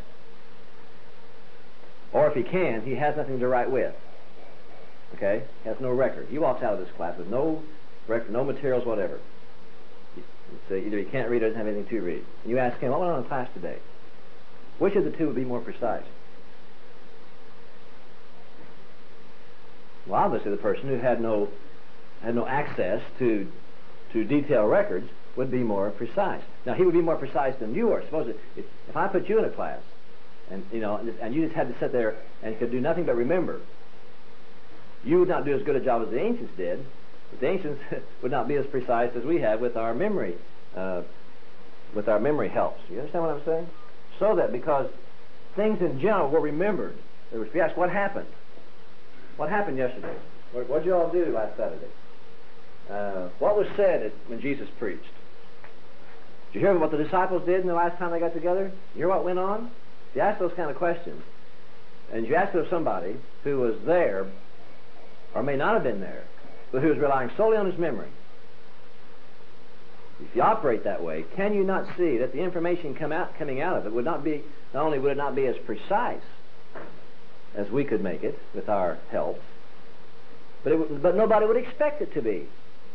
Or if he can, he has nothing to write with. Okay? He has no record. He walks out of this class with no record, no materials, whatever. So either he can't read or doesn't have anything to read. And you ask him, what went on in class today? Which of the two would be more precise? Well, obviously the person who had no had no access to to detailed records, would be more precise. Now, he would be more precise than you are. Suppose it, if, if I put you in a class, and you know, and you just had to sit there and could do nothing but remember, you would not do as good a job as the ancients did. But the ancients would not be as precise as we have with our memory, uh, with our memory helps. You understand what I'm saying? So that because things in general were remembered. If you ask what happened, what happened yesterday? What did you all do last Saturday? Uh, what was said when Jesus preached? Did you hear what the disciples did in the last time they got together? You hear what went on? If you ask those kind of questions, and you ask it of somebody who was there, or may not have been there, but who was relying solely on his memory, if you operate that way, can you not see that the information come out, coming out of it would not be, not only would it not be as precise as we could make it with our help, but, it would, but nobody would expect it to be.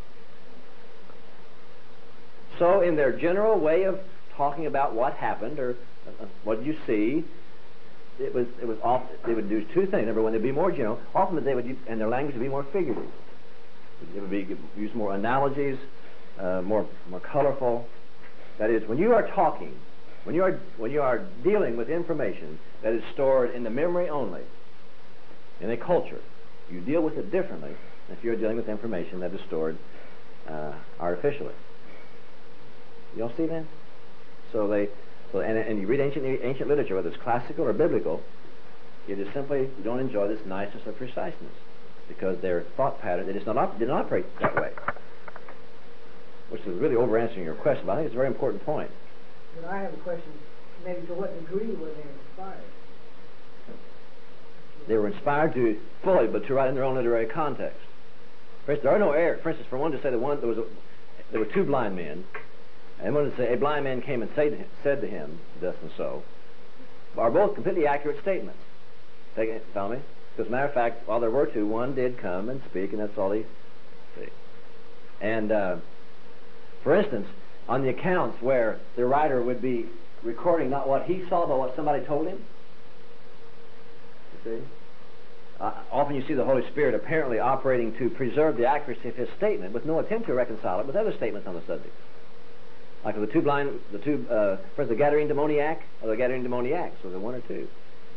So in their general way of talking about what happened or uh, what did you see, it was it was often they would do two things. Number one, they'd be more general. Often they would use, and their language would be more figurative. It would be use more analogies, uh, more more colorful. That is, when you are talking, when you are when you are dealing with information that is stored in the memory only, in a culture, you deal with it differently than if you're dealing with information that is stored uh, artificially. You all see that? So they, so and, and you read ancient ancient literature, whether it's classical or biblical, you just simply don't enjoy this niceness or preciseness because their thought pattern, they just not op- didn't operate that way. Which is really over answering your question, but I think it's a very important point. But I have a question. Maybe to what degree were they inspired? They were inspired to fully, but to write in their own literary context. For instance, there are no errors. For instance, for one to say that one there was a, there were two blind men. And one to say, a blind man came and say to him, said to him, thus and so, are both completely accurate statements. Take it, follow me? Because, as a matter of fact, while there were two, one did come and speak, and that's all he see. And, uh, for instance, on the accounts where the writer would be recording not what he saw, but what somebody told him, you see? Uh, often you see the Holy Spirit apparently operating to preserve the accuracy of his statement with no attempt to reconcile it with other statements on the subject. Like the two blind, the two, uh, for the Gadarene demoniac, or the Gadarene demoniacs, was there one or two?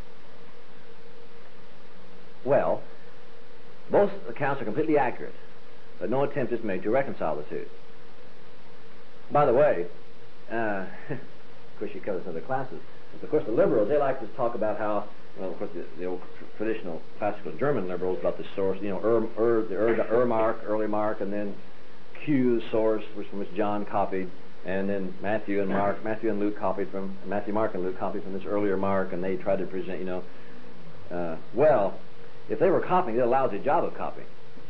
Well, both accounts are completely accurate, but no attempt is made to reconcile the two. By the way, uh, of course you cover this in other classes, but of course the liberals, they like to talk about how, well, of course the, the old tr- traditional classical German liberals about the source, you know, Ur, Ur, the Ur, the Ur mark, early mark, and then Q, the source, which from which John copied. And then Matthew and Mark, Matthew and Luke copied from, Matthew, Mark, and Luke copied from this earlier Mark, and they tried to present, you know, uh, well, if they were copying, they did a lousy job of copying.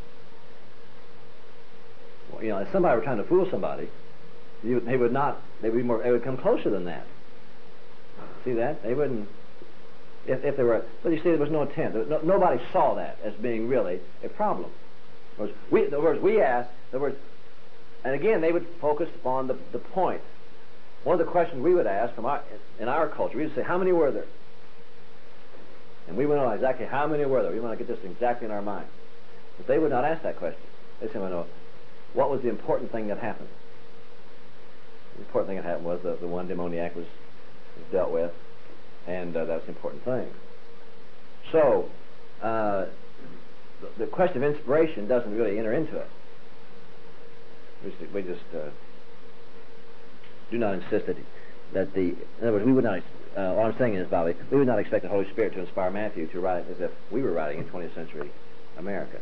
Well, you know, if somebody were trying to fool somebody, you, they would not, they would be more, they would come closer than that. See that? They wouldn't, if, if there were, but you see, there was no attempt. There was no, nobody saw that as being really a problem. In other words, we, in other words, we asked, in other words, and again, they would focus upon the, the point. One of the questions we would ask from our, in our culture, we would say, how many were there? And we would know exactly how many were there. We want to get this exactly in our mind. But they would not ask that question. They said, well, no, what was the important thing that happened? The important thing that happened was that the one demoniac was, was dealt with, and uh, that's the important thing. So, uh, the, the question of inspiration doesn't really enter into it. We just, we just uh, do not insist that, that the, in other words, we would not, uh, what I'm saying is, Bobby, we would not expect the Holy Spirit to inspire Matthew to write as if we were writing in twentieth century America.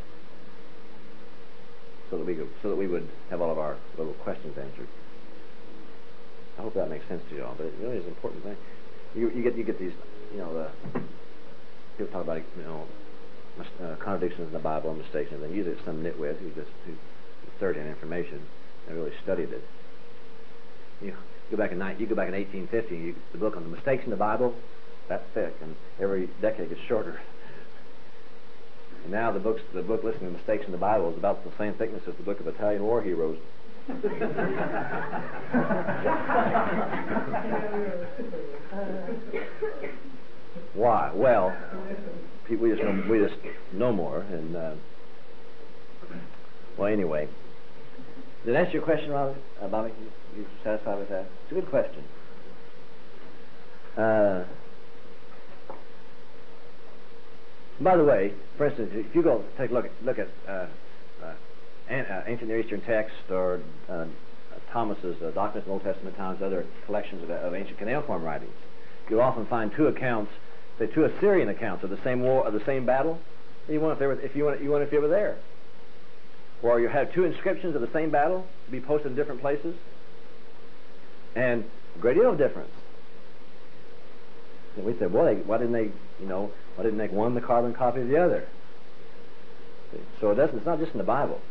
So that we could, so that we would have all of our little questions answered. I hope that makes sense to you all, but it really is an important thing. You, you get, you get these, you know, the, people talk about, you know, uh, contradictions in the Bible and mistakes and everything. Usually it's some nitwit who just, who, third-hand information and really studied it. You go back in ni- you go back in eighteen fifty, you, the book on the mistakes in the Bible, that's thick, and every decade gets shorter. And now the books, the book listing of mistakes in the Bible is about the same thickness as the book of Italian war heroes. Why? Well, we just know, we just know more, and. Uh, Well, anyway, did that answer your question, Robert? Uh, Bobby, you, you satisfied with that? It's a good question. Uh, by the way, for instance, if you go take a look at look at uh, uh, an, uh, ancient Near Eastern texts or uh, Thomas's uh, Doctrines of Old Testament Times, other collections of, of ancient cuneiform writings, you'll often find two accounts, say two Assyrian accounts of the same war, of the same battle. And you want if they were, if you want, you want if you were there, or you have two inscriptions of the same battle to be posted in different places, and a great deal of difference. And we said, boy, why didn't they, you know, why didn't they make one the carbon copy of the other? So it doesn't. It's not just in the Bible.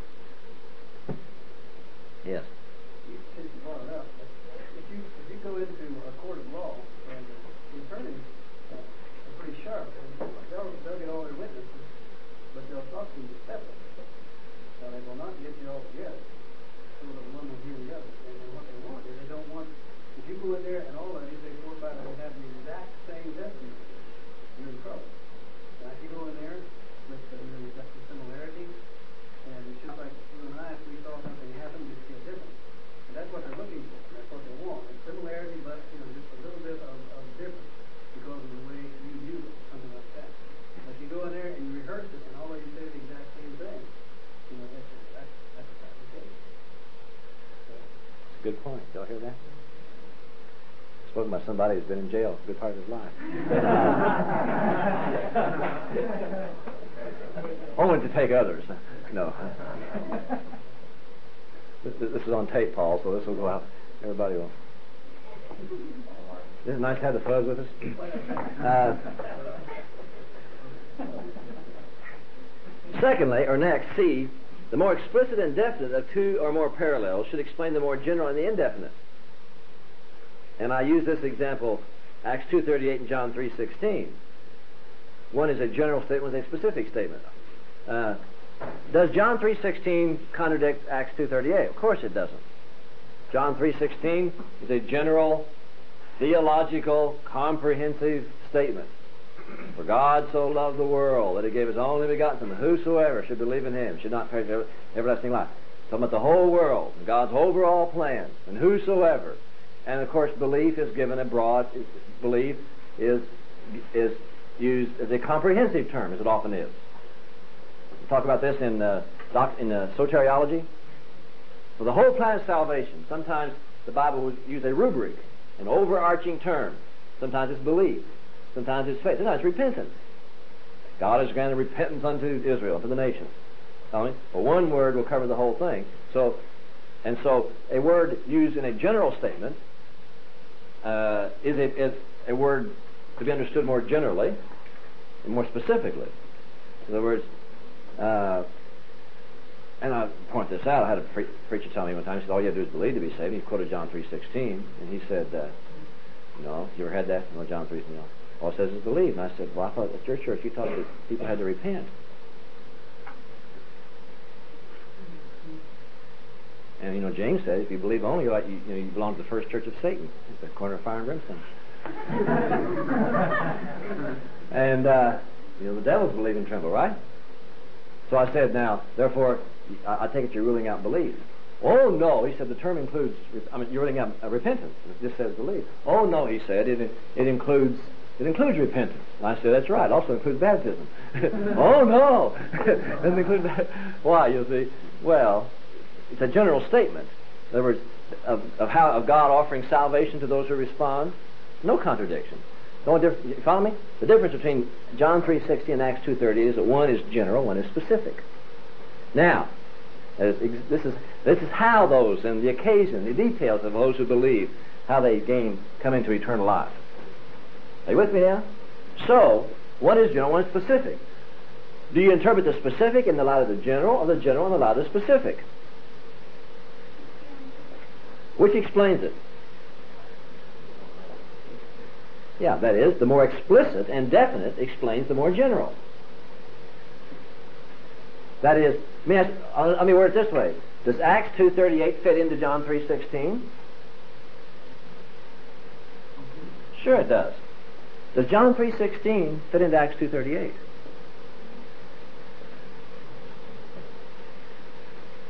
Yes. You since you brought it up, if you if you go into a court of law and the attorneys uh, are pretty sharp, and they'll they'll get all their witnesses, but they'll talk to you separately. Now they will not get you all together, so that one will hear the other. And then what they want is they don't want. If you go in there and all of you say four or five will have the exact same testimony, you're in trouble. Now if you go in there with uh, you know, you've got some similarities, and it's just like you and I, if we saw something happen, we see it different. And that's what they're looking for. That's what they want. It's similarity, but you know, just a little bit of, of difference because of the way you view it, something like that. But if you go in there and you rehearse it, and all of you say the exact same thing, you know, that's that's that's not the case. So, It's a good point. Y'all hear that? Spoken by somebody who's been in jail a good part of his life. Only to take others. No. This, this is on tape, Paul, so this will go out. Everybody will. Isn't it nice to have the fuzz with us? Uh, secondly, or next, C, the more explicit and definite of two or more parallels should explain the more general and the indefinite. And I use this example, Acts two thirty-eight and John three sixteen. One is a general statement, one is a specific statement. Uh, does John three sixteen contradict Acts two thirty-eight? Of course it doesn't. John three sixteen is a general, theological, comprehensive statement. For God so loved the world that He gave His only begotten Son, whosoever should believe in Him should not perish everlasting life. Talking about the whole world, God's overall plan, and whosoever. And of course, belief is given a broad. Belief is is used as a comprehensive term, as it often is. We talk about this in uh, doc, in uh, soteriology. For the whole plan of salvation, sometimes the Bible would use a rubric, an overarching term. Sometimes it's belief. Sometimes it's faith. Sometimes it's repentance. God has granted repentance unto Israel, to the nations. But one word will cover the whole thing. So, and so, a word used in a general statement uh, is, a, is a word to be understood more generally and more specifically. In other words, uh, and I point this out. I had a pre- preacher tell me one time. He said, "All you have to do is believe to be saved." He quoted John three sixteen, and he said, uh, "You know, you ever had that?" No, John three. You know, all it says is believe. And I said, "Well, I thought at your church you taught that people had to repent." And you know, James said, if you believe only, you, you, you know, you belong to the first church of Satan, the corner of fire and brimstone. And uh, you know, the devils believe and tremble, right? So I said, now, therefore, I, I take it you're ruling out belief. Oh no, he said the term includes. I mean, you're ruling out uh, repentance. It just says belief. Oh no, he said it it includes it includes repentance. And I said that's right. It also includes baptism. Oh no, it doesn't include that. Why? You see, well. It's a general statement. In other words, of, of how of God offering salvation to those who respond. No contradiction. The only difference, you follow me? The difference between John three sixty and Acts two thirty is that one is general, one is specific. Now, this is this is how those and the occasion, the details of those who believe, how they gain come into eternal life. Are you with me now? So, one is general, one is specific. Do you interpret the specific in the light of the general, or the general in the light of the specific? Which explains it? Yeah, that is, the more explicit and definite explains the more general. That is, let me, ask, let me word it this way. Does Acts two thirty-eight fit into John three sixteen? Sure it does. Does John three sixteen fit into Acts two thirty-eight?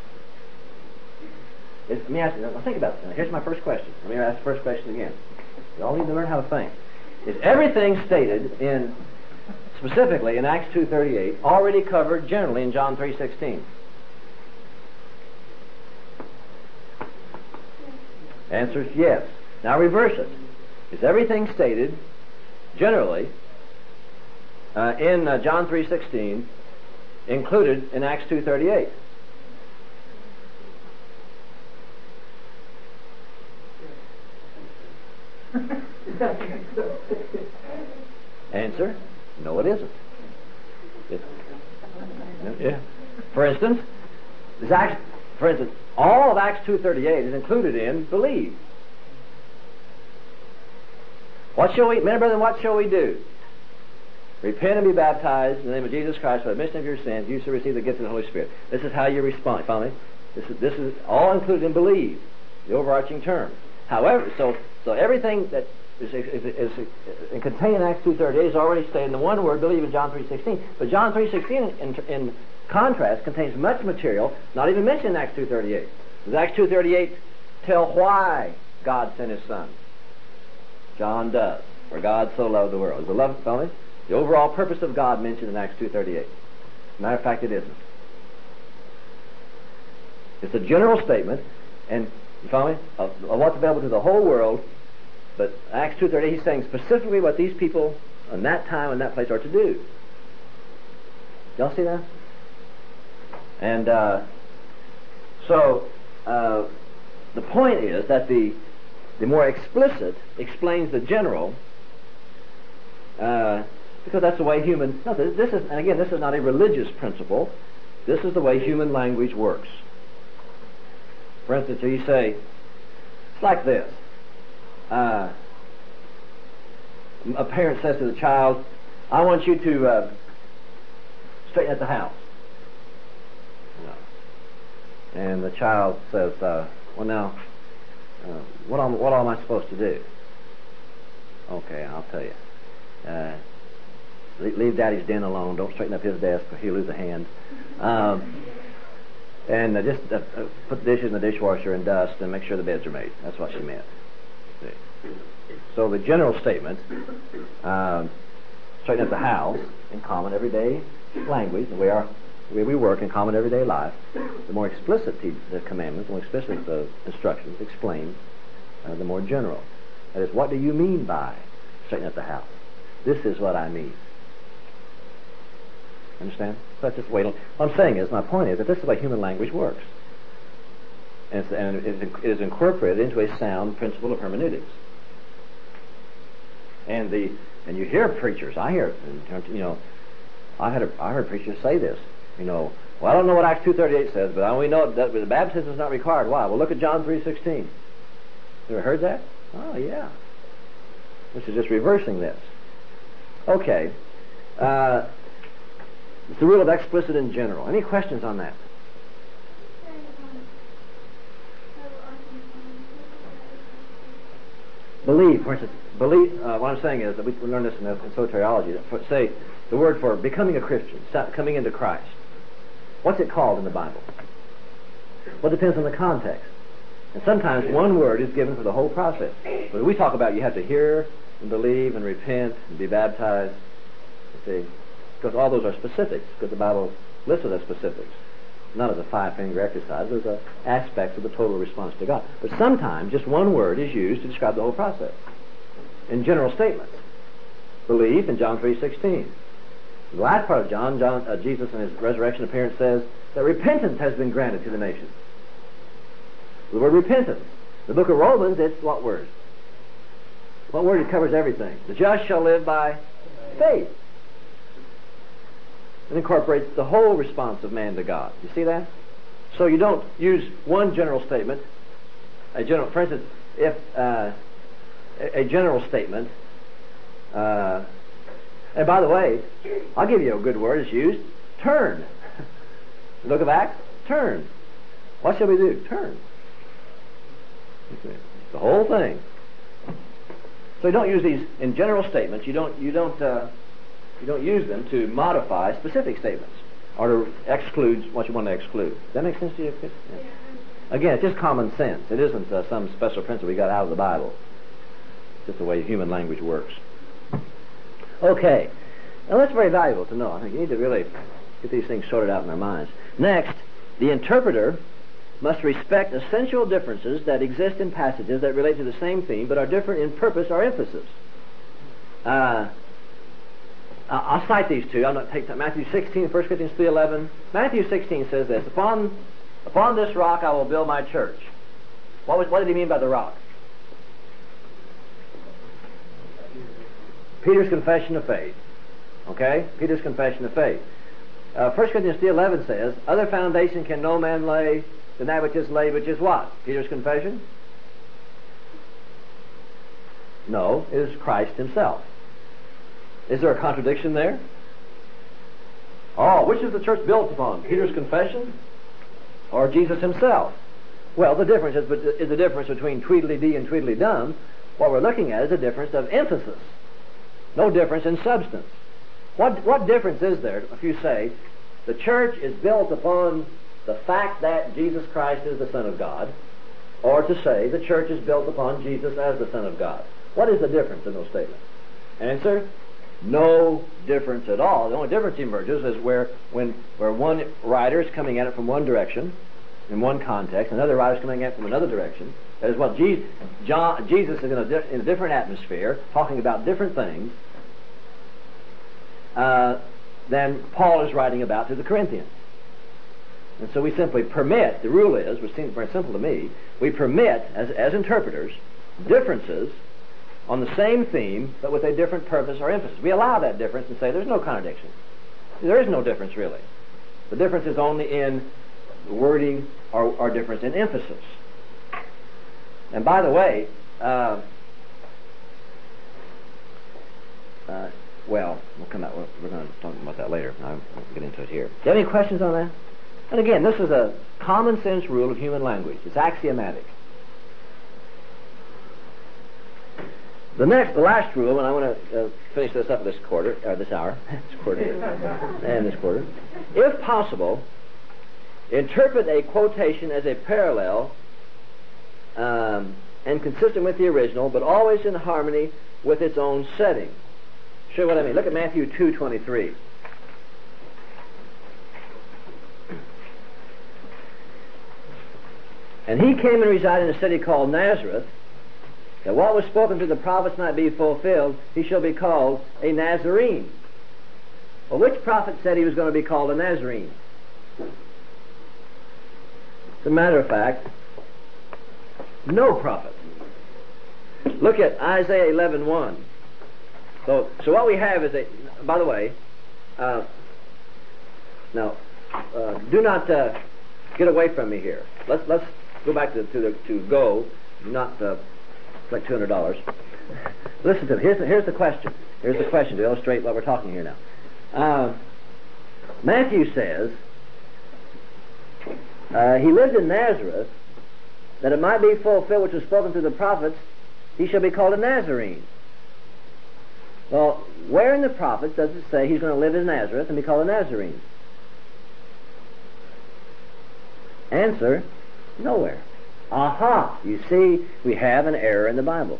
Is, let me ask you, now think about it. Here's my first question. Let me ask the first question again. You all need to learn how to think. Is everything stated in, specifically in Acts two thirty-eight, already covered generally in John three sixteen? Answer is yes. Now reverse it. Is everything stated generally uh, in uh, John three sixteen included in Acts two thirty-eight? Answer: no, it isn't. It, yeah. For instance, this Acts, for instance, all of Acts two thirty-eight is included in believe. What shall we, men and brethren, what shall we do? Repent and be baptized in the name of Jesus Christ for the remission of your sins. You shall receive the gift of the Holy Spirit. This is how you respond. Follow me? This is, this is all included in believe, the overarching term. However, so so everything that is, is, is, is contained in Acts two thirty-eight is already stated in the one word believe in John three sixteen. But John three sixteen, in, in contrast, contains much material not even mentioned in Acts two thirty-eight. Does Acts two thirty-eight tell why God sent His Son? John does. For God so loved the world. Beloved, follow me? The overall purpose of God mentioned in Acts two thirty-eight. Matter of fact, it isn't. It's a general statement, and you follow me? Of, of what's available to the whole world. But Acts two thirty-eight, he's saying specifically what these people in that time and that place are to do. Y'all see that? And uh, so uh, the point is that the the more explicit explains the general, uh, because that's the way human. No, this is, and again, this is not a religious principle. This is the way human language works. For instance, you say, it's like this. Uh, a parent says to the child, I want you to uh, straighten out the house. No. And the child says, uh, well now, uh, what, am, what all am I supposed to do? Okay, I'll tell you. Uh, leave, leave Daddy's den alone. Don't straighten up his desk or he'll lose a hand. Um, and uh, just uh, uh, put the dishes in the dishwasher and dust and make sure the beds are made. That's what she meant. See? So the general statement, um, straighten up the house in common everyday language, the way, our, the way we work in common everyday life. The more explicit te- the commandments, the more explicit the instructions explain uh, the more general. That is, what do you mean by straighten up the house? This is what I mean. Understand? So that's just wait. What I'm saying is, my point is that this is the way human language works. And, it's, and it is incorporated into a sound principle of hermeneutics. And the and you hear preachers, I hear, you know, I had a, I heard preachers say this, you know, well, I don't know what Acts two thirty-eight says, but I only know that the baptism is not required. Why? Well, look at John three sixteen. You ever heard that? Oh, yeah. This is just reversing this. Okay. Uh, it's the rule of explicit and general. Any questions on that? Believe, for instance, believe, uh, what I'm saying is that we, we learn this in, in soteriology. That for, say, the word for becoming a Christian, coming into Christ. What's it called in the Bible? Well, it depends on the context. And sometimes one word is given for the whole process. But we talk about you have to hear and believe and repent and be baptized. You see, because all those are specifics, because the Bible lists it as specifics. Not as a five-finger exercise. There's a aspects of the total response to God. But sometimes just one word is used to describe the whole process. In general statements. Believe in John three sixteen. The last part of John, John uh, Jesus in his resurrection appearance says that repentance has been granted to the nations. The word repentance. The book of Romans, it's what word? What word? It covers everything. The just shall live by faith. It incorporates the whole response of man to God. You see that? So you don't use one general statement. A general, for instance, if uh, a, a general statement, uh, and by the way, I'll give you a good word. It's used. Turn. Look of Acts. Turn. What shall we do? Turn. The whole thing. So you don't use these in general statements. You don't. You don't. Uh, You don't use them to modify specific statements or to exclude what you want to exclude. Does that make sense to you? Yeah. Again, it's just common sense. It isn't uh, some special principle we got out of the Bible. It's just the way human language works. Okay. Now that's very valuable to know. I think you need to really get these things sorted out in our minds. Next, the interpreter must respect essential differences that exist in passages that relate to the same theme but are different in purpose or emphasis. Uh, I'll cite these two. I'm not take time. Matthew sixteen, First Corinthians three eleven. Matthew sixteen says this: Upon upon this rock I will build my church. What was what did he mean by the rock? Peter's confession of faith. Okay? Peter's confession of faith. Uh, First Corinthians three eleven says, Other foundation can no man lay than that which is laid, which is what? Peter's confession? No, it is Christ himself. Is there a contradiction there? Oh, which is the church built upon? Peter's confession or Jesus himself? Well, the difference is, is the difference between Tweedledee and Tweedledum. What we're looking at is a difference of emphasis. No difference in substance. What, what difference is there if you say the church is built upon the fact that Jesus Christ is the Son of God, or to say the church is built upon Jesus as the Son of God? What is the difference in those statements? Answer: no difference at all. The only difference emerges is where when where one writer is coming at it from one direction, in one context, another writer is coming at it from another direction. That is what Jesus, John, Jesus is in a, di- in a different atmosphere, talking about different things uh, than Paul is writing about to the Corinthians. And so we simply permit, the rule is, which seems very simple to me, we permit, as, as interpreters, differences on the same theme, but with a different purpose or emphasis. We allow that difference and say there's no contradiction. There is no difference, really. The difference is only in wording or, or difference in emphasis. And by the way, uh, uh, well, we'll come out, we're going to talk about that later. I won't get into it here. Do you have any questions on that? And again, this is a common sense rule of human language. It's axiomatic. The next, the last rule, and I want to uh, finish this up this quarter, or this hour, this quarter, and this quarter. If possible, interpret a quotation as a parallel um, and consistent with the original, but always in harmony with its own setting. Show you what I mean. Look at Matthew two twenty-three. And he came and resided in a city called Nazareth, that what was spoken to the prophets might be fulfilled, he shall be called a Nazarene. Well, which prophet said he was going to be called a Nazarene? As a matter of fact, no prophet. Look at Isaiah eleven one. So, so what we have is a, by the way, uh, now, uh, do not uh, get away from me here. Let's let's go back to to, the, to go, not uh, like two hundred dollars. Listen to me. Here's the, here's the question. Here's the question to illustrate what we're talking here now. Uh, Matthew says uh, he lived in Nazareth, that it might be fulfilled which was spoken through the prophets, he shall be called a Nazarene. Well, where in the prophets does it say he's going to live in Nazareth and be called a Nazarene? Answer: nowhere. Aha! You see, we have an error in the Bible.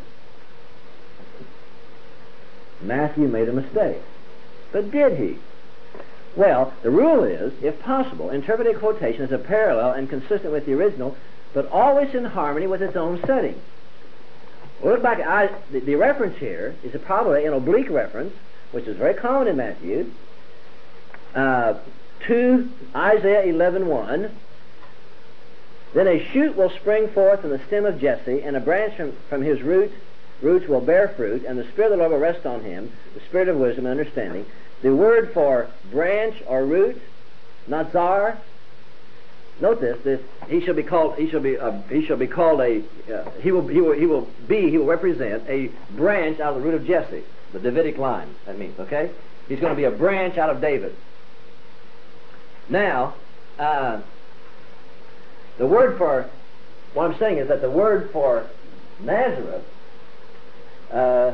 Matthew made a mistake. But did he? Well, the rule is, if possible, interpret a quotation as a parallel and consistent with the original, but always in harmony with its own setting. Well, look back. I, the, the reference here is a, probably an oblique reference, which is very common in Matthew, uh, to Isaiah eleven one. Then a shoot will spring forth from the stem of Jesse, and a branch from, from his roots, roots will bear fruit, and the Spirit of the Lord will rest on him, the Spirit of wisdom and understanding. The word for branch or root, nazar. Note this: this he shall be called. He shall be. Uh, he shall be called a. Uh, he will. He will. He will be. He will represent a branch out of the root of Jesse, the Davidic line. That means, okay. He's going to be a branch out of David. Now, uh, the word for what I'm saying is that the word for Nazareth uh,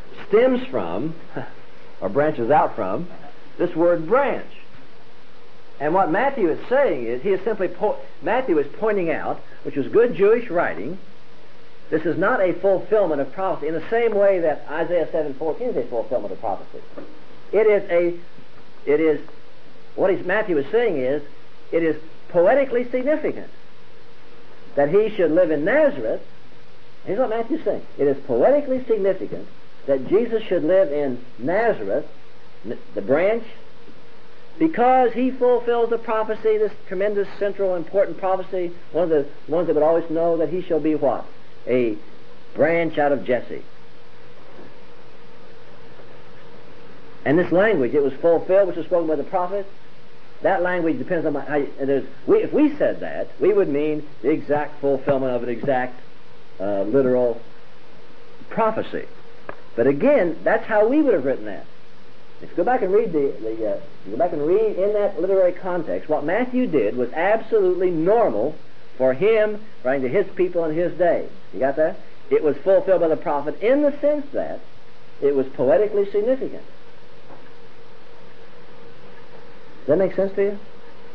stems from, or branches out from, this word branch. And what Matthew is saying is, he is simply, po- Matthew is pointing out, which was good Jewish writing, this is not a fulfillment of prophecy in the same way that Isaiah seven fourteen is a fulfillment of prophecy. It is a, it is, what he's, Matthew is saying is, it is poetically significant that he should live in Nazareth. Here's what Matthew's saying. It is poetically significant that Jesus should live in Nazareth, the branch, because he fulfills the prophecy, this tremendous central important prophecy, one of the ones that would always know that he shall be what? A branch out of Jesse. And this language, it was fulfilled, which was spoken by the prophet. That language depends on my, how you, there's, we, if we said that, we would mean the exact fulfillment of an exact uh, literal prophecy. But again, that's how we would have written that. If you go back and read the, the uh, you go back and read in that literary context, what Matthew did was absolutely normal for him writing to his people in his day. You got that? It was fulfilled by the prophet in the sense that it was poetically significant. Does that make sense to you?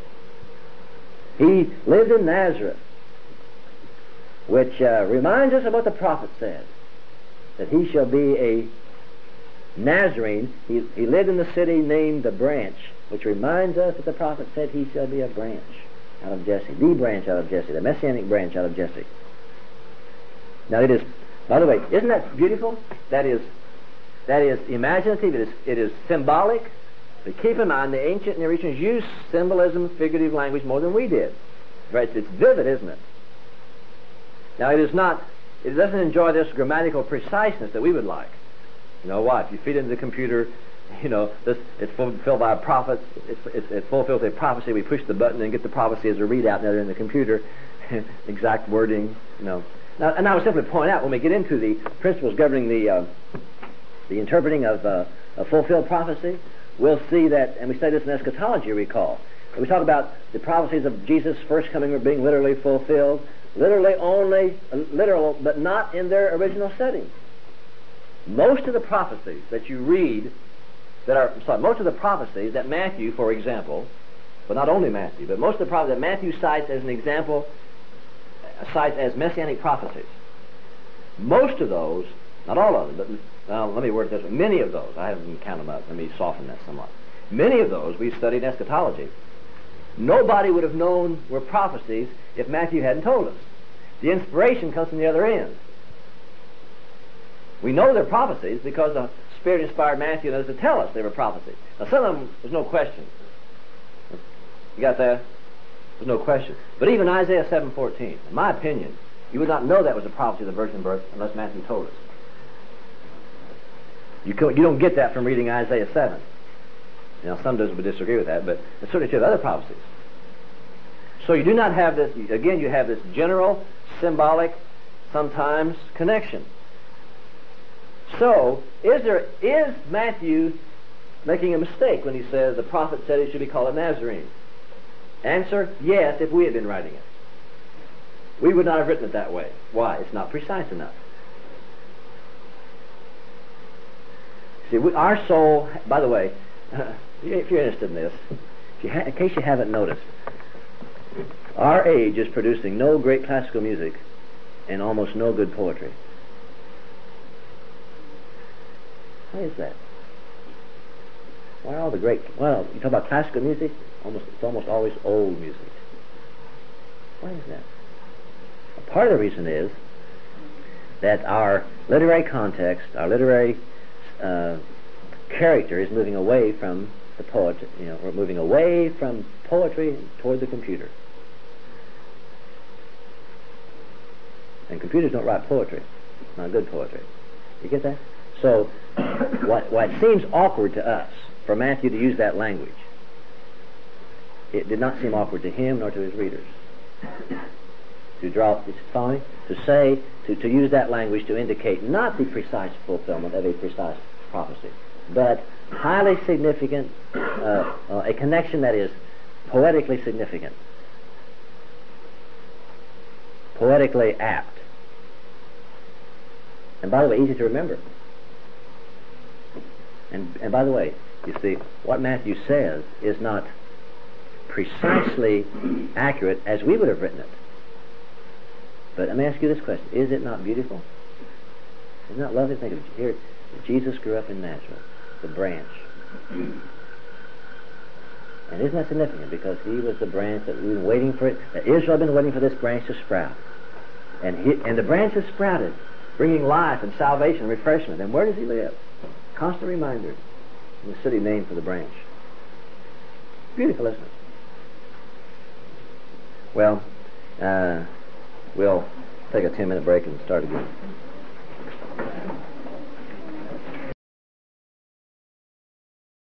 He lived in Nazareth, which uh, reminds us of what the prophet said, that he shall be a Nazarene. He, he lived in the city named the Branch, which reminds us that the prophet said he shall be a branch out of Jesse, the branch out of Jesse, the messianic branch out of Jesse. Now it is, by the way, isn't that beautiful? That is, that is imaginative. It is, it is symbolic. But keep in mind, the ancient Near Easterns used symbolism, figurative language more than we did. Right? It's vivid, isn't it? Now it is not. It doesn't enjoy this grammatical preciseness that we would like. You know why? If you feed into the computer, you know, this it's fulfilled by a prophet. It's, it's, it fulfills a prophecy. We push the button and get the prophecy as a readout there in the computer. Exact wording. You know. Now, and I would simply point out when we get into the principles governing the uh, the interpreting of uh, a fulfilled prophecy, we'll see that, and we study this in eschatology. Recall, we talk about the prophecies of Jesus' first coming being literally fulfilled. Literally only, uh, literal, but not in their original setting. Most of the prophecies that you read, that are, sorry, most of the prophecies that Matthew, for example, but not only Matthew, but most of the prophecies that Matthew cites as an example, uh, cites as messianic prophecies. Most of those, not all of them, but uh, let me word it this way, many of those, I haven't counted them up, let me soften that somewhat. Many of those we studied in eschatology. Nobody would have known were prophecies if Matthew hadn't told us. The inspiration comes from the other end. We know they're prophecies because the Spirit inspired Matthew and others to tell us they were prophecies. Now some of them, there's no question. You got that? There's no question. But even Isaiah seven fourteen, in my opinion, you would not know that was a prophecy of the virgin birth unless Matthew told us. You, co- you don't get that from reading Isaiah seven. Now, some doesn't would disagree with that, but it's certainly true of other prophecies. So you do not have this, again, you have this general, symbolic, sometimes connection. So, is there, is Matthew making a mistake when he says the prophet said he should be called a Nazarene? Answer, yes, if we had been writing it. We would not have written it that way. Why? It's not precise enough. See, we, our soul, by the way, if you're interested in this, if you ha- in case you haven't noticed, our age is producing no great classical music and almost no good poetry. Why is that? Why are all the great, well, you talk about classical music, almost it's almost always old music. Why is that? Well, part of the reason is that our literary context, our literary uh, character is moving away from the poet, you know, we're moving away from poetry toward the computer. And computers don't write poetry, not good poetry. You get that? So, what, what seems awkward to us, for Matthew to use that language, it did not seem awkward to him nor to his readers. To draw, it's fine, to say, to, to use that language to indicate not the precise fulfillment of a precise prophecy, but highly significant, uh, uh, a connection that is poetically significant, poetically apt, and by the way, easy to remember. And, and by the way, you see, what Matthew says is not precisely accurate as we would have written it. But let me ask you this question. Is it not beautiful? Isn't that lovely to think of? Here, Jesus grew up in Nazareth, the branch. And isn't that significant? Because he was the branch that we've been waiting for it, that Israel had been waiting for this branch to sprout. And he, and the branch has sprouted, bringing life and salvation and refreshment. And where does he live? Constant reminder in the city named for the branch. Beautiful, isn't it? Well, uh, we'll take a ten minute break and start again.